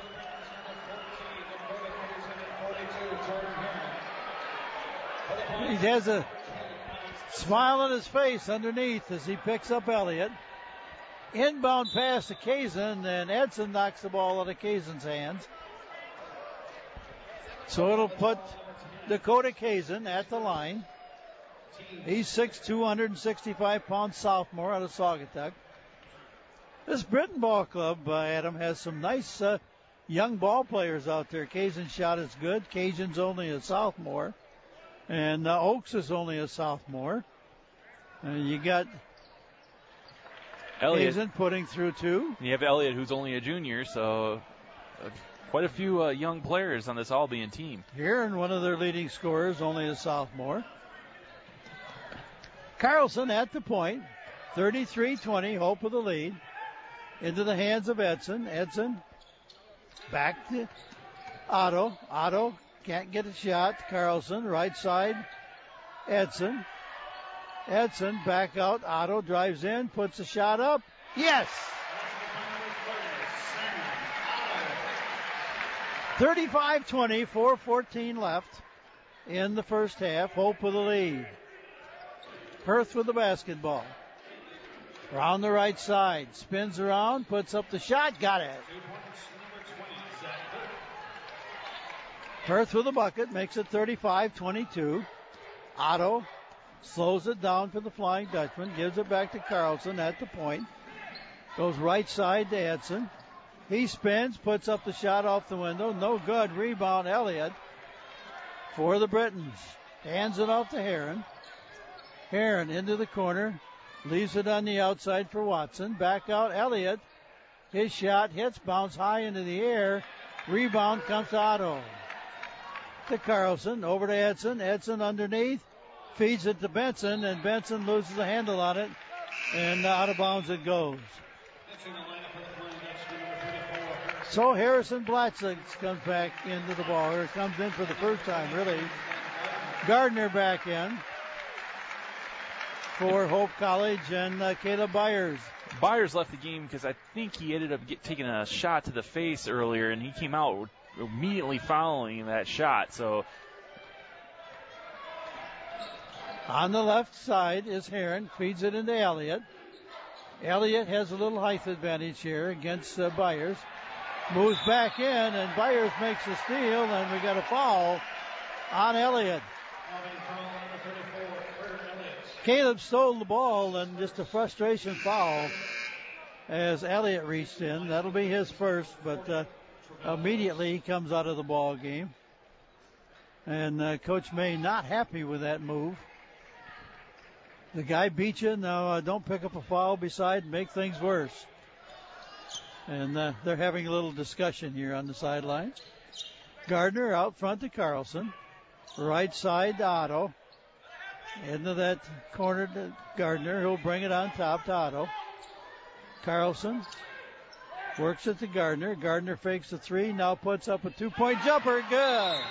He has a smile on his face underneath as he picks up Elliott. Inbound pass to Kazin, and Edson knocks the ball out of Kazin's hands. So it'll put Dakota Kazin at the line. He's 6'2", 165-pound sophomore out of Saugatuck. This Britain Ball Club, Adam, has some nice young ball players out there. Kazin's shot is good. Cajun's only a sophomore. And Oakes is only a sophomore. You got Elliott Kazin putting through 2. You have Elliott, who's only a junior, so quite a few young players on this Albion team. Here, and one of their leading scorers, only a sophomore. Carlson at the point. 33-20, Hope with the lead. Into the hands of Edson. Edson back to Otto. Otto can't get a shot. Carlson, right side. Edson. Edson back out. Otto drives in, puts a shot up. Yes! 35-20, 4:14 left in the first half. Hope with the lead. Hirth with the basketball. Around the right side. Spins around, puts up the shot, got it. Firth with a bucket, makes it 35-22. Otto slows it down for the Flying Dutchman, gives it back to Carlson at the point. Goes right side to Edson. He spins, puts up the shot off the window. No good. Rebound, Elliott for the Britons. Hands it off to Heron. Heron into the corner. Leaves it on the outside for Watson. Back out, Elliott. His shot hits, bounce high into the air. Rebound comes to Otto. To Carlson, over to Edson. Edson underneath. Feeds it to Benson, and Benson loses the handle on it. And out of bounds it goes. So Harrison Blatzig comes back into the ball, or comes in for the first time, really. Gardner back in for Hope College, and Caleb Byers. Byers left the game because I think he ended up taking a shot to the face earlier, and he came out immediately following that shot. So on the left side is Heron, feeds it into Elliott. Elliott has a little height advantage here against Byers. Moves back in, and Byers makes a steal, and we got a foul on Elliott. Caleb stole the ball, and just a frustration foul as Elliott reached in. That'll be his first, but immediately he comes out of the ball game. And Coach May not happy with that move. The guy beat you. Now don't pick up a foul beside and make things worse. And they're having a little discussion here on the sideline. Gardner out front to Carlson. Right side to Otto. Into that corner to Gardner. He'll bring it on top to Otto. Carlson works it to Gardner. Gardner fakes the three. Now puts up a 2-point jumper. Good.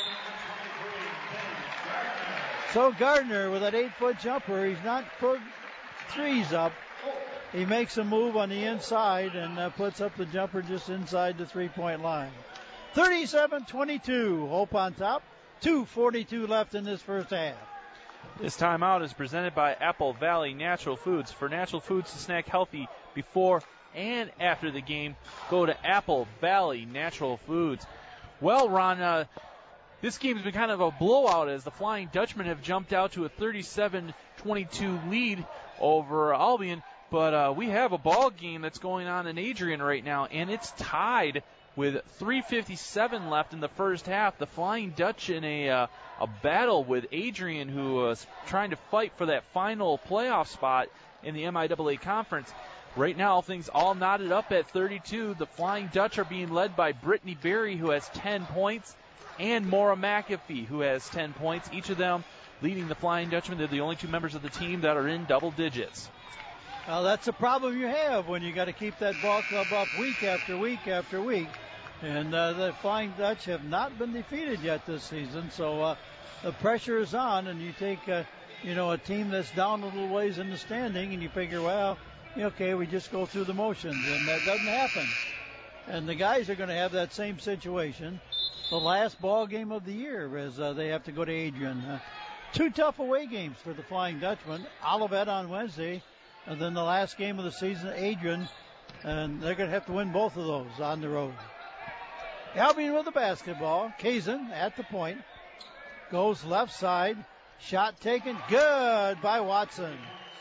So Gardner with that 8-foot jumper. He's not put threes up. He makes a move on the inside and puts up the jumper just inside the 3-point line. 37-22. Hope on top. 2:42 left in this first half. This timeout is presented by Apple Valley Natural Foods. For natural foods to snack healthy before and after the game, go to Apple Valley Natural Foods. Well, Ron, this game's been kind of a blowout as the Flying Dutchmen have jumped out to a 37-22 lead over Albion. But we have a ball game that's going on in Adrian right now, and it's tied with 3:57 left in the first half. The Flying Dutch in a battle with Adrian, who was trying to fight for that final playoff spot in the MIAA conference. Right now, things all knotted up at 32. The Flying Dutch are being led by Brittany Berry, who has 10 points, and Maura McAfee, who has 10 points. Each of them leading the Flying Dutchmen. They're the only two members of the team that are in double digits. Well, that's a problem you have when you got to keep that ball club up week after week after week. And the Flying Dutch have not been defeated yet this season, so the pressure is on. And you take, a team that's down a little ways in the standing, and you figure, well, okay, we just go through the motions, and that doesn't happen. And the guys are going to have that same situation the last ball game of the year as they have to go to Adrian. Two tough away games for the Flying Dutchmen. Olivet on Wednesday, and then the last game of the season, Adrian, and they're going to have to win both of those on the road. Albion with the basketball. Kazan at the point. Goes left side. Shot taken. Good by Watson.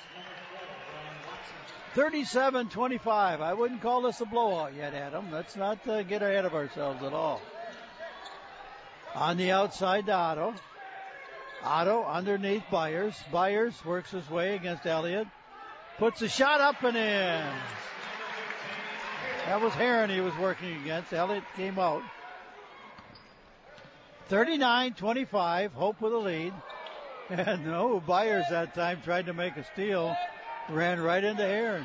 37-25. I wouldn't call this a blowout yet, Adam. Let's not get ahead of ourselves at all. On the outside to Otto. Otto underneath Byers. Byers works his way against Elliott. Puts a shot up and in. That was Heron he was working against. Elliott came out. 39-25. Hope with a lead. And no, Byers that time tried to make a steal. Ran right into Heron.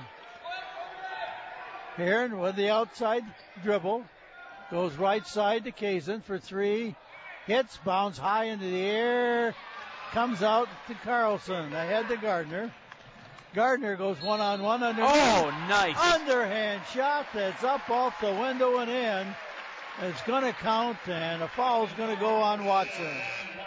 Heron with the outside dribble. Goes right side to Kazan for three. Hits, bounce high into the air. Comes out to Carlson. Ahead to Gardner. Gardner goes one-on-one underneath. Oh, nice. Underhand shot that's up off the window and in. It's going to count, and a foul's going to go on Watson.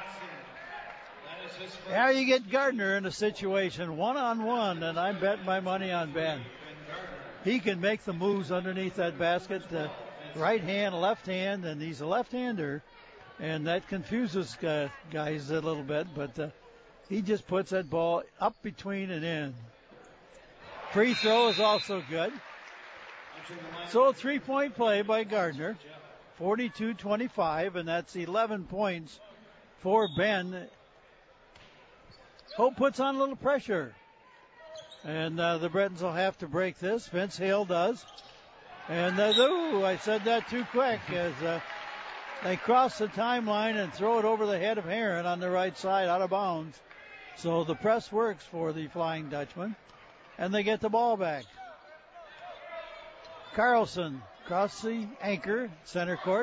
Now you get Gardner in a situation one-on-one, and I bet my money on Ben. He can make the moves underneath that basket, right hand, left hand, and he's a left-hander. And that confuses guys a little bit, but he just puts that ball up between and in. Free throw is also good. So a 3-point play by Gardner. 42-25, and that's 11 points for Ben. Hope puts on a little pressure. And the Britons will have to break this. Vince Hale does. And I said that too quick as they cross the timeline and throw it over the head of Heron on the right side out of bounds. So the press works for the Flying Dutchman. And they get the ball back. Carlson across the anchor, center court.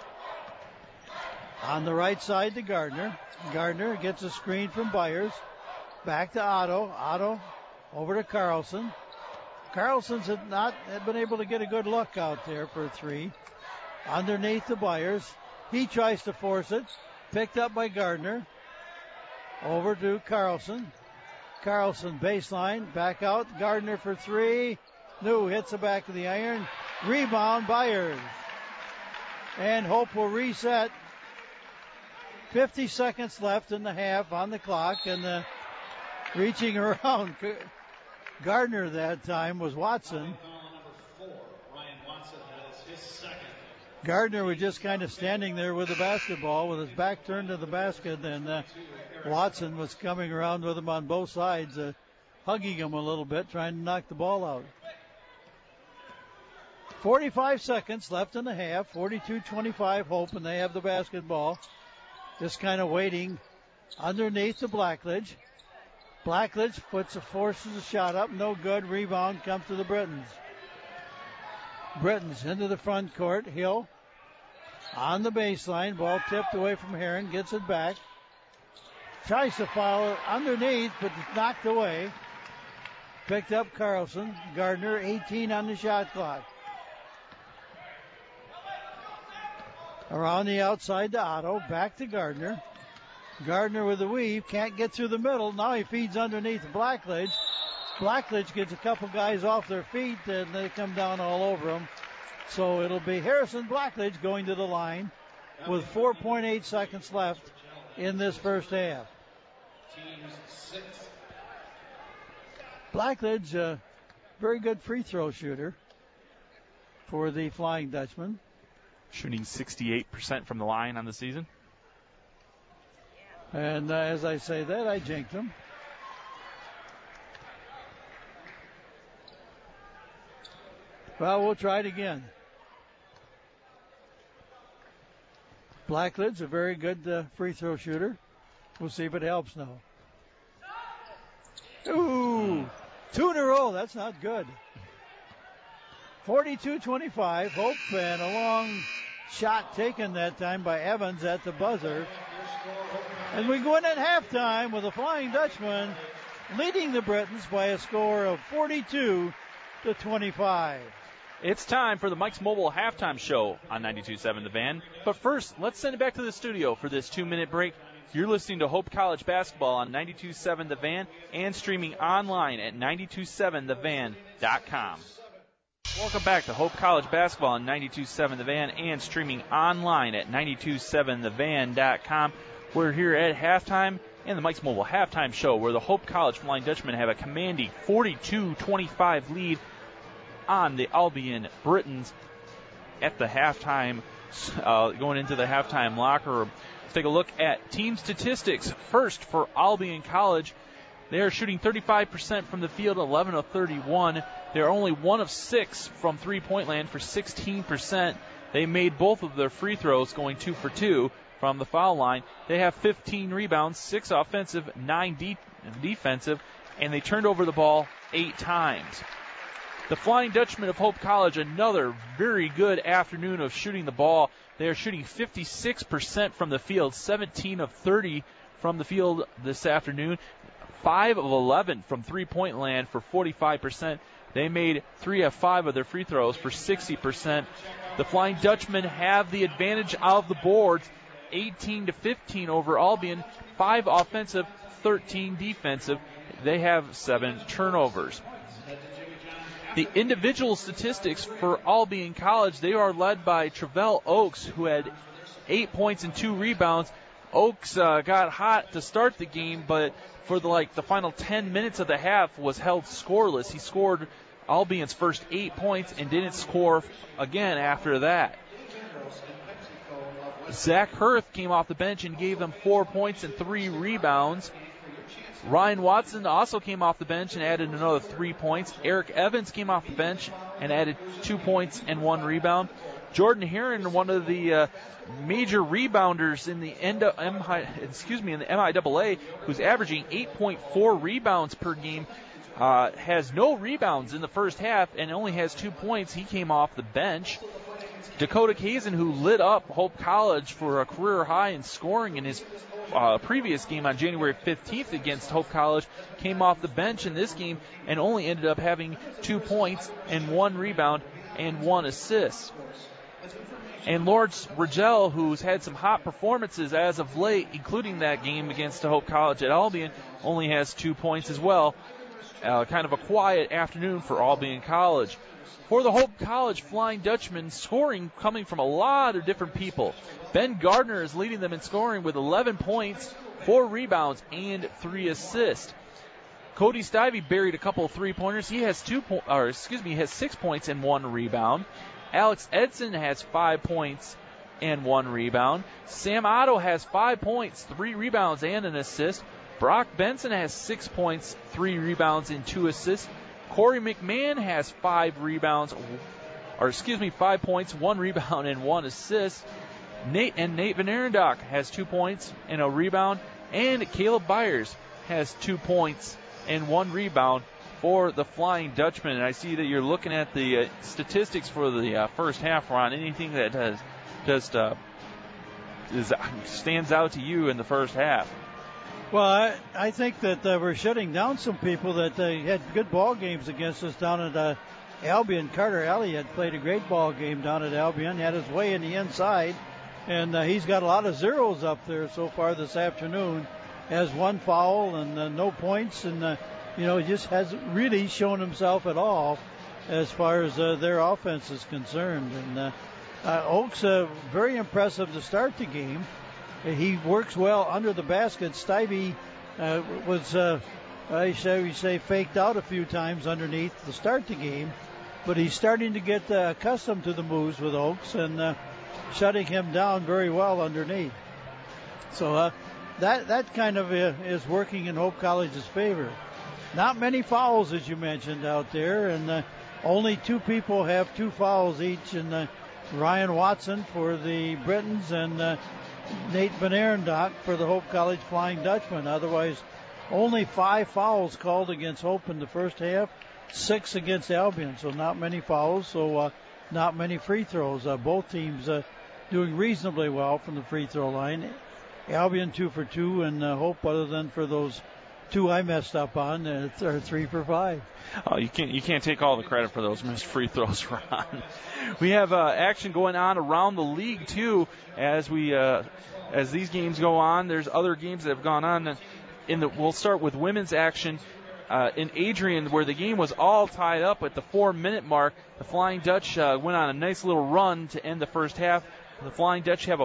On the right side to Gardner. Gardner gets a screen from Byers. Back to Otto. Otto over to Carlson. Carlson's not been able to get a good look out there for three. Underneath the Byers. He tries to force it. Picked up by Gardner. Over to Carlson. Carlson baseline. Back out. Gardner for three. New hits the back of the iron. Rebound Byers. And Hope will reset. 50 seconds left in the half on the clock. And reaching around Gardner that time was Watson. Gardner was just kind of standing there with the basketball with his back turned to the basket, and Watson was coming around with him on both sides, hugging him a little bit, trying to knock the ball out. 45 seconds left in the half, 42-25 Hope, and they have the basketball. Just kind of waiting underneath the Blackledge. Blackledge forces a shot up, no good. Rebound comes to the Britons. Britons into the front court. Hill on the baseline. Ball tipped away from Heron. Gets it back. Tries to foul it underneath, but it's knocked away. Picked up Carlson. Gardner, 18 on the shot clock. Around the outside to Otto. Back to Gardner. Gardner with the weave. Can't get through the middle. Now he feeds underneath Blackledge. Blackledge gets a couple guys off their feet, and they come down all over him. So it'll be Harrison Blackledge going to the line with 4.8 seconds left in this first half. Blackledge, very good free throw shooter for the Flying Dutchman. Shooting 68% from the line on the season. And as I say that, I jinked him. Well, we'll try it again. Blackledge, a very good free throw shooter. We'll see if it helps now. Ooh, two in a row. That's not good. 42-25. Hope, and a long shot taken that time by Evans at the buzzer. And we go in at halftime with the Flying Dutchman leading the Britons by a score of 42-25. It's time for the Mike's Mobile halftime show on 92.7 The Van. But first, let's send it back to the studio for this 2-minute break. You're listening to Hope College basketball on 92.7 The Van and streaming online at 927thevan.com. Welcome back to Hope College basketball on 92.7 The Van and streaming online at 927thevan.com. We're here at halftime and the Mike's Mobile halftime show where the Hope College Flying Dutchmen have a commanding 42-25 lead on the Albion Britons at the halftime, going into the halftime locker room. Let's take a look at team statistics. First for Albion College, they are shooting 35% from the field, 11 of 31. They're only 1 of 6 from three-point land for 16%. They made both of their free throws, going 2 for 2 from the foul line. They have 15 rebounds, 6 offensive, 9 defensive, and they turned over the ball 8 times. The Flying Dutchman of Hope College, another very good afternoon of shooting the ball. They are shooting 56% from the field, 17 of 30 from the field this afternoon, 5 of 11 from three-point land for 45%. They made 3 of 5 of their free throws for 60%. The Flying Dutchmen have the advantage of the boards, 18-15 over Albion, 5 offensive, 13 defensive. They have 7 turnovers. The individual statistics for Albion College, they are led by Travell Oaks, who had 8 points and 2 rebounds. Oaks got hot to start the game, but for the final 10 minutes of the half was held scoreless. He scored Albion's first 8 points and didn't score again after that. Zach Hirth came off the bench and gave them 4 points and 3 rebounds. Ryan Watson also came off the bench and added another 3 points. Eric Evans came off the bench and added 2 points and 1 rebound. Jordan Heron, one of the major rebounders in the MIAA, who's averaging 8.4 rebounds per game, has no rebounds in the first half and only has 2 points. He came off the bench. Dakota Kazin, who lit up Hope College for a career high in scoring in his previous game on January 15th against Hope College, came off the bench in this game and only ended up having 2 points and 1 rebound and 1 assist. And Lawrence Rigel, who's had some hot performances as of late, including that game against Hope College at Albion, only has 2 points as well. Kind of a quiet afternoon for Albion College. For the Hope College Flying Dutchman, scoring coming from a lot of different people. Ben Gardner is leading them in scoring with 11 points, 4 rebounds, and 3 assists. Cody Stivey buried a couple of three-pointers. He has 6 points and 1 rebound. Alex Edson has 5 points and 1 rebound. Sam Otto has 5 points, 3 rebounds, and an assist. Brock Benson has 6 points, 3 rebounds, and 2 assists. Corey McMahon has 5 points, 1 rebound, and 1 assist. Nate Van Arendonk has 2 points and a rebound. And Caleb Byers has 2 points and 1 rebound for the Flying Dutchman. And I see that you're looking at the statistics for the first half, Ron. Anything that stands out to you in the first half? Well, I think that we're shutting down some people that had good ball games against us down at Albion. Carter Elliott played a great ball game down at Albion, had his way in the inside, and he's got a lot of zeros up there so far this afternoon. Has 1 foul and no points, and he just hasn't really shown himself at all as far as their offense is concerned. And Oaks very impressive to start the game. He works well under the basket. Stivey was, shall we say, faked out a few times underneath to start the game, but he's starting to get accustomed to the moves with Oaks and shutting him down very well underneath. So that kind of is working in Hope College's favor. Not many fouls, as you mentioned, out there, and only 2 people have 2 fouls each, and Ryan Watson for the Britons and Nate Van Arendonk for the Hope College Flying Dutchman. Otherwise, only 5 fouls called against Hope in the first half, 6 against Albion. So not many fouls, so not many free throws. Both teams doing reasonably well from the free throw line. Albion 2 for 2, and Hope, other than for those 2 I messed up on, are 3 for 5. Oh, you can't take all the credit for those missed free throws, Ron. We have action going on around the league too as these games go on. There's other games that have gone on. We'll start with women's action in Adrian, where the game was all tied up at the 4-minute mark. The Flying Dutch went on a nice little run to end the first half. The Flying Dutch have a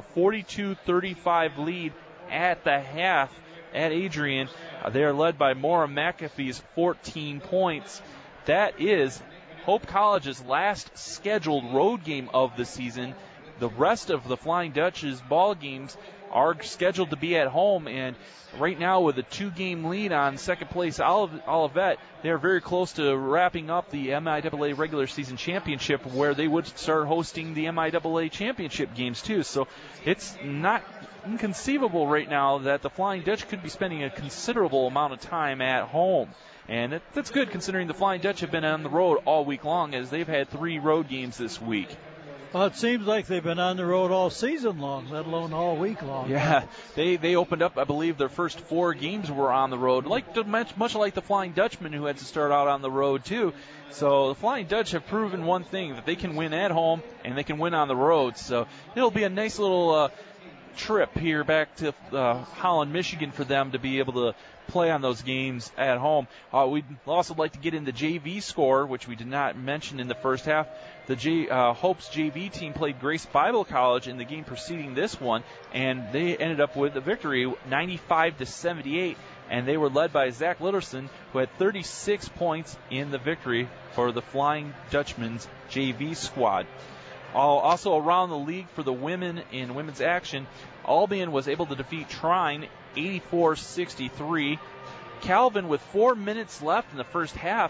42-35 lead at the half at Adrian. They are led by Maura McAfee's 14 points. That is Hope College's last scheduled road game of the season. The rest of the Flying Dutch's ball games are scheduled to be at home, and right now with a 2-game lead on second place Olivet, they're very close to wrapping up the MIAA regular season championship, where they would start hosting the MIAA championship games too. So it's not inconceivable right now that the Flying Dutch could be spending a considerable amount of time at home. And that's good considering the Flying Dutch have been on the road all week long, as they've had 3 road games this week. Well, it seems like they've been on the road all season long, let alone all week long. Yeah, they opened up, I believe, their first 4 games were on the road, much like the Flying Dutchman, who had to start out on the road too. So the Flying Dutch have proven one thing, that they can win at home and they can win on the road. So it'll be a nice little trip here back to Holland, Michigan for them to be able to play on those games at home. We'd also like to get in the JV score, which we did not mention in the first half. The Hope's JV team played Grace Bible College in the game preceding this one, and they ended up with a victory, 95-78, and they were led by Zach Litterson, who had 36 points in the victory for the Flying Dutchman's JV squad. Also around the league for the women in women's action, Albion was able to defeat Trine 84-63. Calvin, with 4 minutes left in the first half,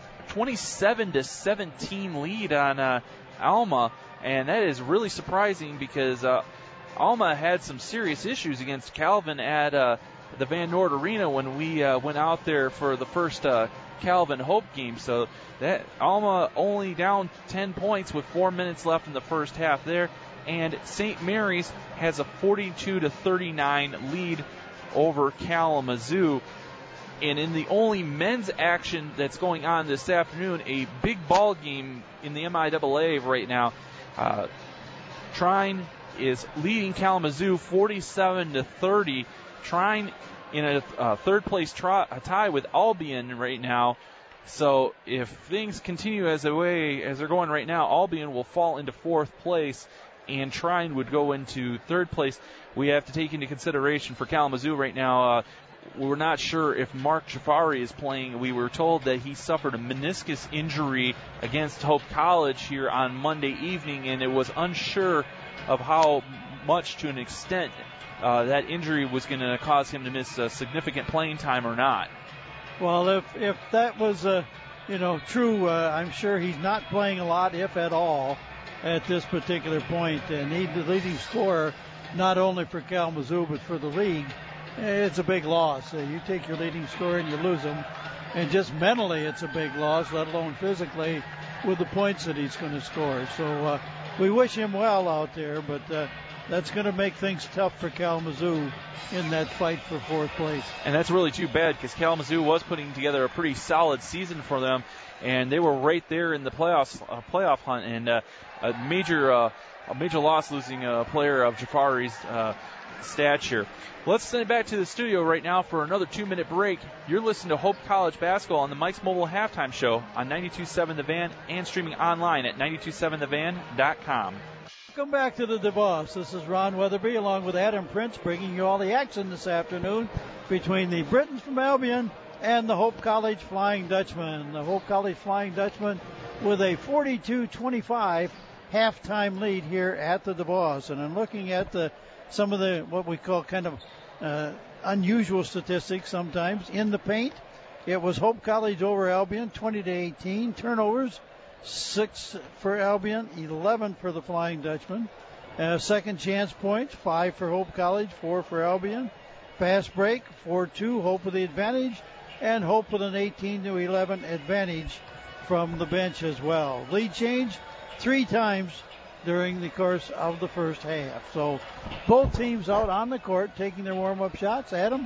27-17 lead on Alma, and that is really surprising because Alma had some serious issues against Calvin at the Van Noord Arena when we went out there for the first Calvin Hope game. So that Alma only down 10 points with 4 minutes left in the first half there. And St. Mary's has a 42-39 lead over Kalamazoo. And in the only men's action that's going on this afternoon, a big ball game in the MIAA right now, Trine is leading Kalamazoo 47-30. Trine in a third place tie with Albion right now. So if things continue as they're going right now, Albion will fall into fourth place and Trine would go into third place. We have to take into consideration for Kalamazoo right now, we're not sure if Mark Jafari is playing. We were told that he suffered a meniscus injury against Hope College here on Monday evening, and it was unsure of how much to an extent that injury was going to cause him to miss significant playing time or not. Well, if that was true, I'm sure he's not playing a lot, if at all, at this particular point. And he's the leading scorer, not only for Kalamazoo but for the league. It's a big loss. You take your leading scorer and you lose him, and just mentally it's a big loss, let alone physically with the points that he's going to score. So we wish him well out there, but that's going to make things tough for Kalamazoo in that fight for fourth place. And that's really too bad because Kalamazoo was putting together a pretty solid season for them, and they were right there in the playoff hunt. And a major loss losing a player of Jafari's stature. Let's send it back to the studio right now for another 2-minute break. You're listening to Hope College Basketball on the Mike's Mobile Halftime Show on 92.7 The Van and streaming online at 927thevan.com. Welcome back to the DeVos. This is Ron Weatherby along with Adam Prince bringing you all the action this afternoon between the Britons from Albion and the Hope College Flying Dutchmen. The Hope College Flying Dutchmen with a 42-25 halftime lead here at the DeVos. And I'm looking at some of the what we call kind of unusual statistics sometimes in the paint. It was Hope College over Albion, 20-18. Turnovers, 6 for Albion, 11 for the Flying Dutchman. Second chance points, 5 for Hope College, 4 for Albion. Fast break, 4-2, Hope with the advantage, and Hope with an 18-11 advantage from the bench as well. Lead change 3 times during the course of the first half. So both teams out on the court taking their warm-up shots. Adam?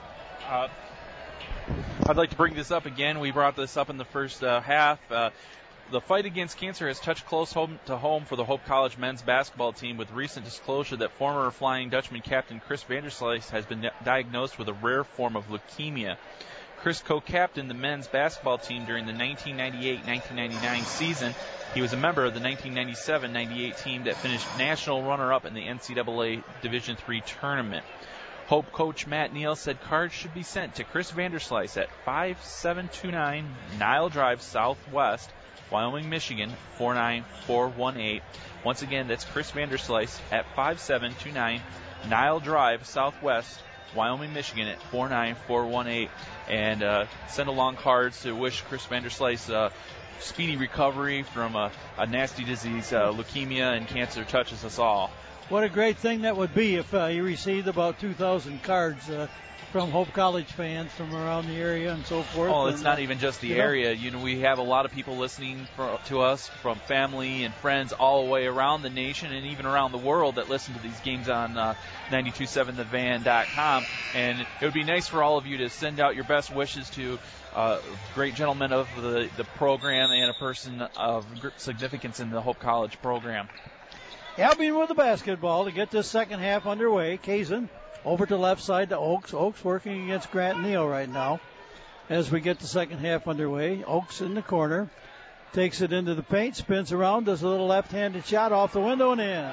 I'd like to bring this up again. We brought this up in the first half. The fight against cancer has touched close to home for the Hope College men's basketball team with recent disclosure that former Flying Dutchman captain Chris Vanderslice has been diagnosed with a rare form of leukemia. Chris co-captained the men's basketball team during the 1998-1999 season. He was a member of the 1997-98 team that finished national runner-up in the NCAA Division III tournament. Hope coach Matt Neal said cards should be sent to Chris Vanderslice at 5729 Nile Drive Southwest, Wyoming, Michigan, 49418. Once again, that's Chris Vanderslice at 5729 Nile Drive Southwest, Wyoming, Michigan at 49418. And send along cards to wish Chris Vanderslice speedy recovery from a nasty disease. Leukemia and cancer touches us all. What a great thing that would be if you received about 2,000 cards from Hope College fans from around the area and so forth. Oh, it's not even just the area. You know, we have a lot of people listening to us from family and friends all the way around the nation and even around the world that listen to these games on 927thevan.com. And it would be nice for all of you to send out your best wishes to a great gentleman of the program and a person of significance in the Hope College program. Albion with the basketball to get this second half underway. Kazin over to left side to Oaks. Oaks working against Grant Neal right now as we get the second half underway. Oaks in the corner. Takes it into the paint, spins around, does a little left-handed shot off the window and in.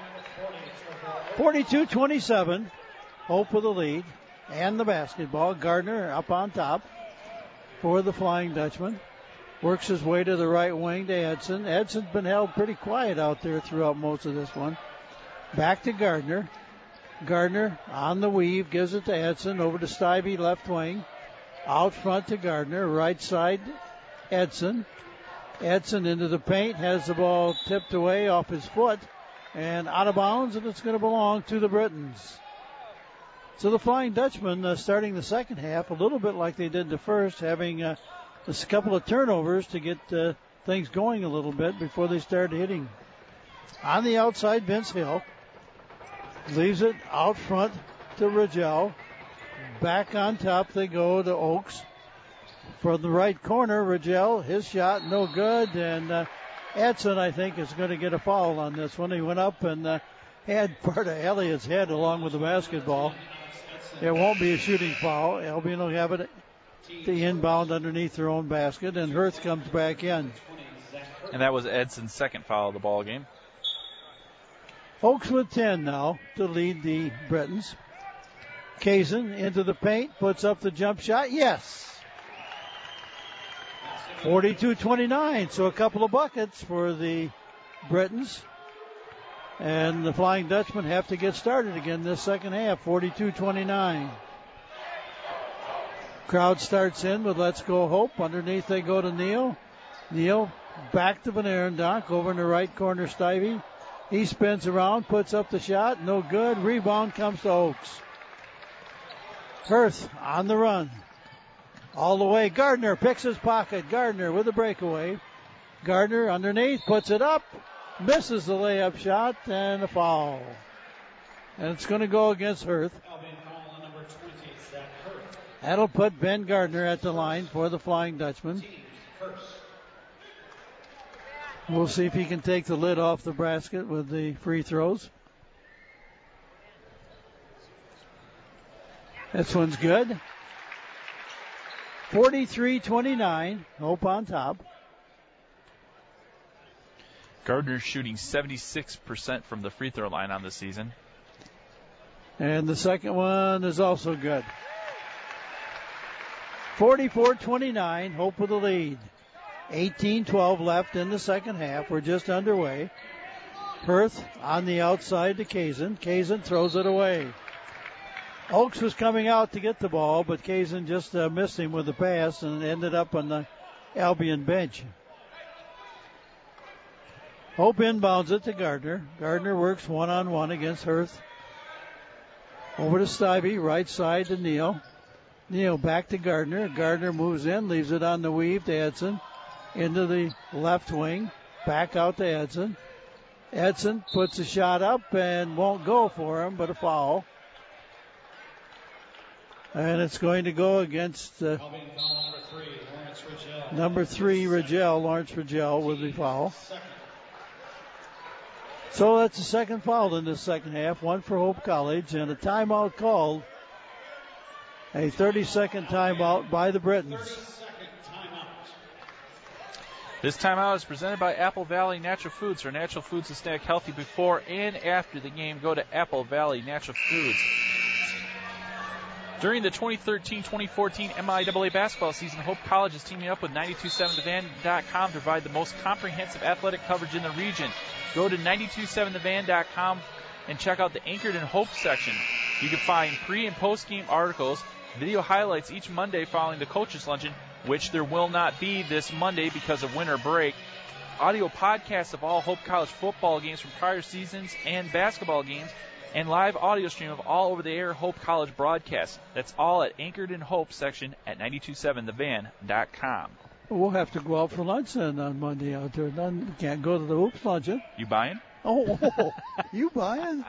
42-27. Hope with the lead and the basketball. Gardner up on top for the Flying Dutchman. Works his way to the right wing to Edson. Edson's been held pretty quiet out there throughout most of this one. Back to Gardner. Gardner on the weave, gives it to Edson. Over to Stibbe, left wing. Out front to Gardner. Right side, Edson. Edson into the paint, has the ball tipped away off his foot and out of bounds, and it's going to belong to the Britons. So the Flying Dutchman starting the second half a little bit like they did the first, having a couple of turnovers to get things going a little bit before they started hitting. On the outside, Vince Hill leaves it out front to Rigel. Back on top they go to Oaks. From the right corner, Rigel, his shot no good, and Edson, I think, is going to get a foul on this one. He went up and had part of Elliott's head along with the basketball. It won't be a shooting foul. Albion will have it the inbound underneath their own basket, and Hurth comes back in. And that was Edson's second foul of the ball game. Oaks with 10 now to lead the Britons. Kazin into the paint, puts up the jump shot. Yes. 42-29, so a couple of buckets for the Britons. And the Flying Dutchmen have to get started again this second half, 42-29. Crowd starts in with Let's Go Hope. Underneath they go to Neal. Neal back to Van Arendonk, over in the right corner, Stibbe. He spins around, puts up the shot, no good. Rebound comes to Oaks. Hurth on the run. All the way, Gardner picks his pocket. Gardner with a breakaway. Gardner underneath, puts it up, misses the layup shot, and a foul. And it's going to go against Hurth. That'll put Ben Gardner at the line for the Flying Dutchman. We'll see if he can take the lid off the basket with the free throws. This one's good. 43-29, Hope on top. Gardner's shooting 76% from the free throw line on the season. And the second one is also good. 44-29, Hope with the lead. 18-12 left in the second half. We're just underway. Hurth on the outside to Kazin. Kazin throws it away. Oaks was coming out to get the ball, but Kazin just missed him with the pass and ended up on the Albion bench. Hope inbounds it to Gardner. Gardner works one-on-one against Hurth. Over to Stibbe, right side to Neal. Neal back to Gardner. Gardner moves in, leaves it on the weave to Edson. Into the left wing, back out to Edson. Edson puts a shot up and won't go for him, but a foul. And it's going to go against number 3, Rigel, Lawrence Rigel with the foul. So that's the second foul in the second half, one for Hope College, and a timeout called. A 30-second timeout by the Britons. This timeout is presented by Apple Valley Natural Foods. For natural foods to snack healthy before and after the game, go to Apple Valley Natural Foods. During the 2013-2014 MIAA basketball season, Hope College is teaming up with 927thevan.com to provide the most comprehensive athletic coverage in the region. Go to 927thevan.com and check out the Anchored in Hope section. You can find pre- and post-game articles, video highlights each Monday following the coaches' luncheon, which there will not be this Monday because of winter break. Audio podcasts of all Hope College football games from prior seasons and basketball games, and live audio stream of all over-the-air Hope College broadcasts. That's all at Anchored in Hope section at 927thevan.com. We'll have to go out for lunch then on Monday out there. We can't go to the Hoops luncheon. You buying? Oh, you buying?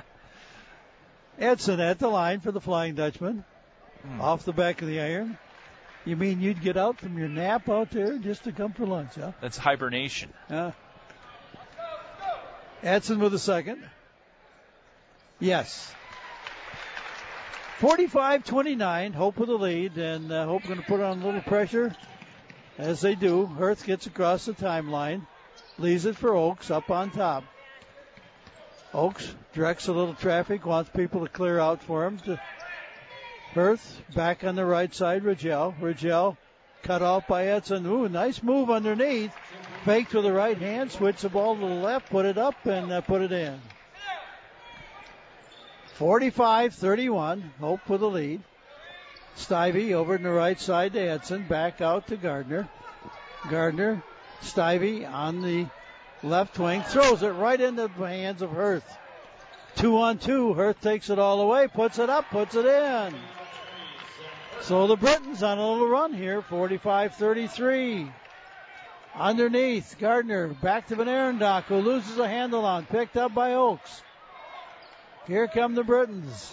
Edson at the line for the Flying Dutchman. Off the back of the iron. You mean you'd get out from your nap out there just to come for lunch, huh? That's hibernation. Edson with the second. Yes. 45-29, Hope with the lead, and Hope going to put on a little pressure, as they do. Hurth gets across the timeline, leaves it for Oakes up on top. Oakes directs a little traffic, wants people to clear out for him. Hurth back on the right side, Rigel cut off by Edson. Ooh, nice move underneath. Fake to the right hand, switch the ball to the left, put it up, and put it in. 45-31, Hope with the lead. Stivey over to the right side to Edson, back out to Gardner. Stivey on the left wing, throws it right into the hands of Hurth. 2-on-2, Hurth takes it all away, puts it up, puts it in. So the Britons on a little run here, 45-33. Underneath, Gardner back to Van Arendonk, who loses a handle on, picked up by Oakes. Here come the Britons.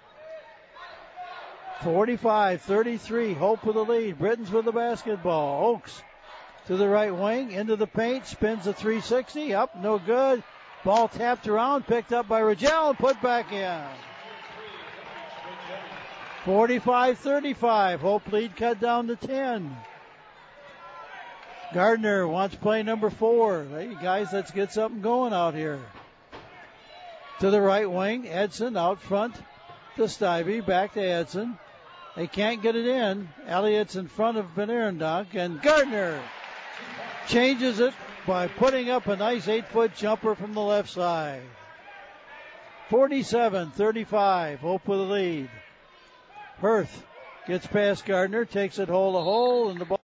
45-33, Hope with the lead. Britons with the basketball. Oakes to the right wing, into the paint, spins a 360, up, no good. Ball tapped around, picked up by Rigel, and put back in. 45-35, Hope lead cut down to 10. Gardner wants play number 4. Hey, guys, let's get something going out here. To the right wing, Edson out front to Stivey, back to Edson. They can't get it in. Elliott's in front of Van Arendonk, and Gardner changes it by putting up a nice 8-foot jumper from the left side. 47-35, Hope with the lead. Hurth gets past Gardner, takes it hole to hole, and the ball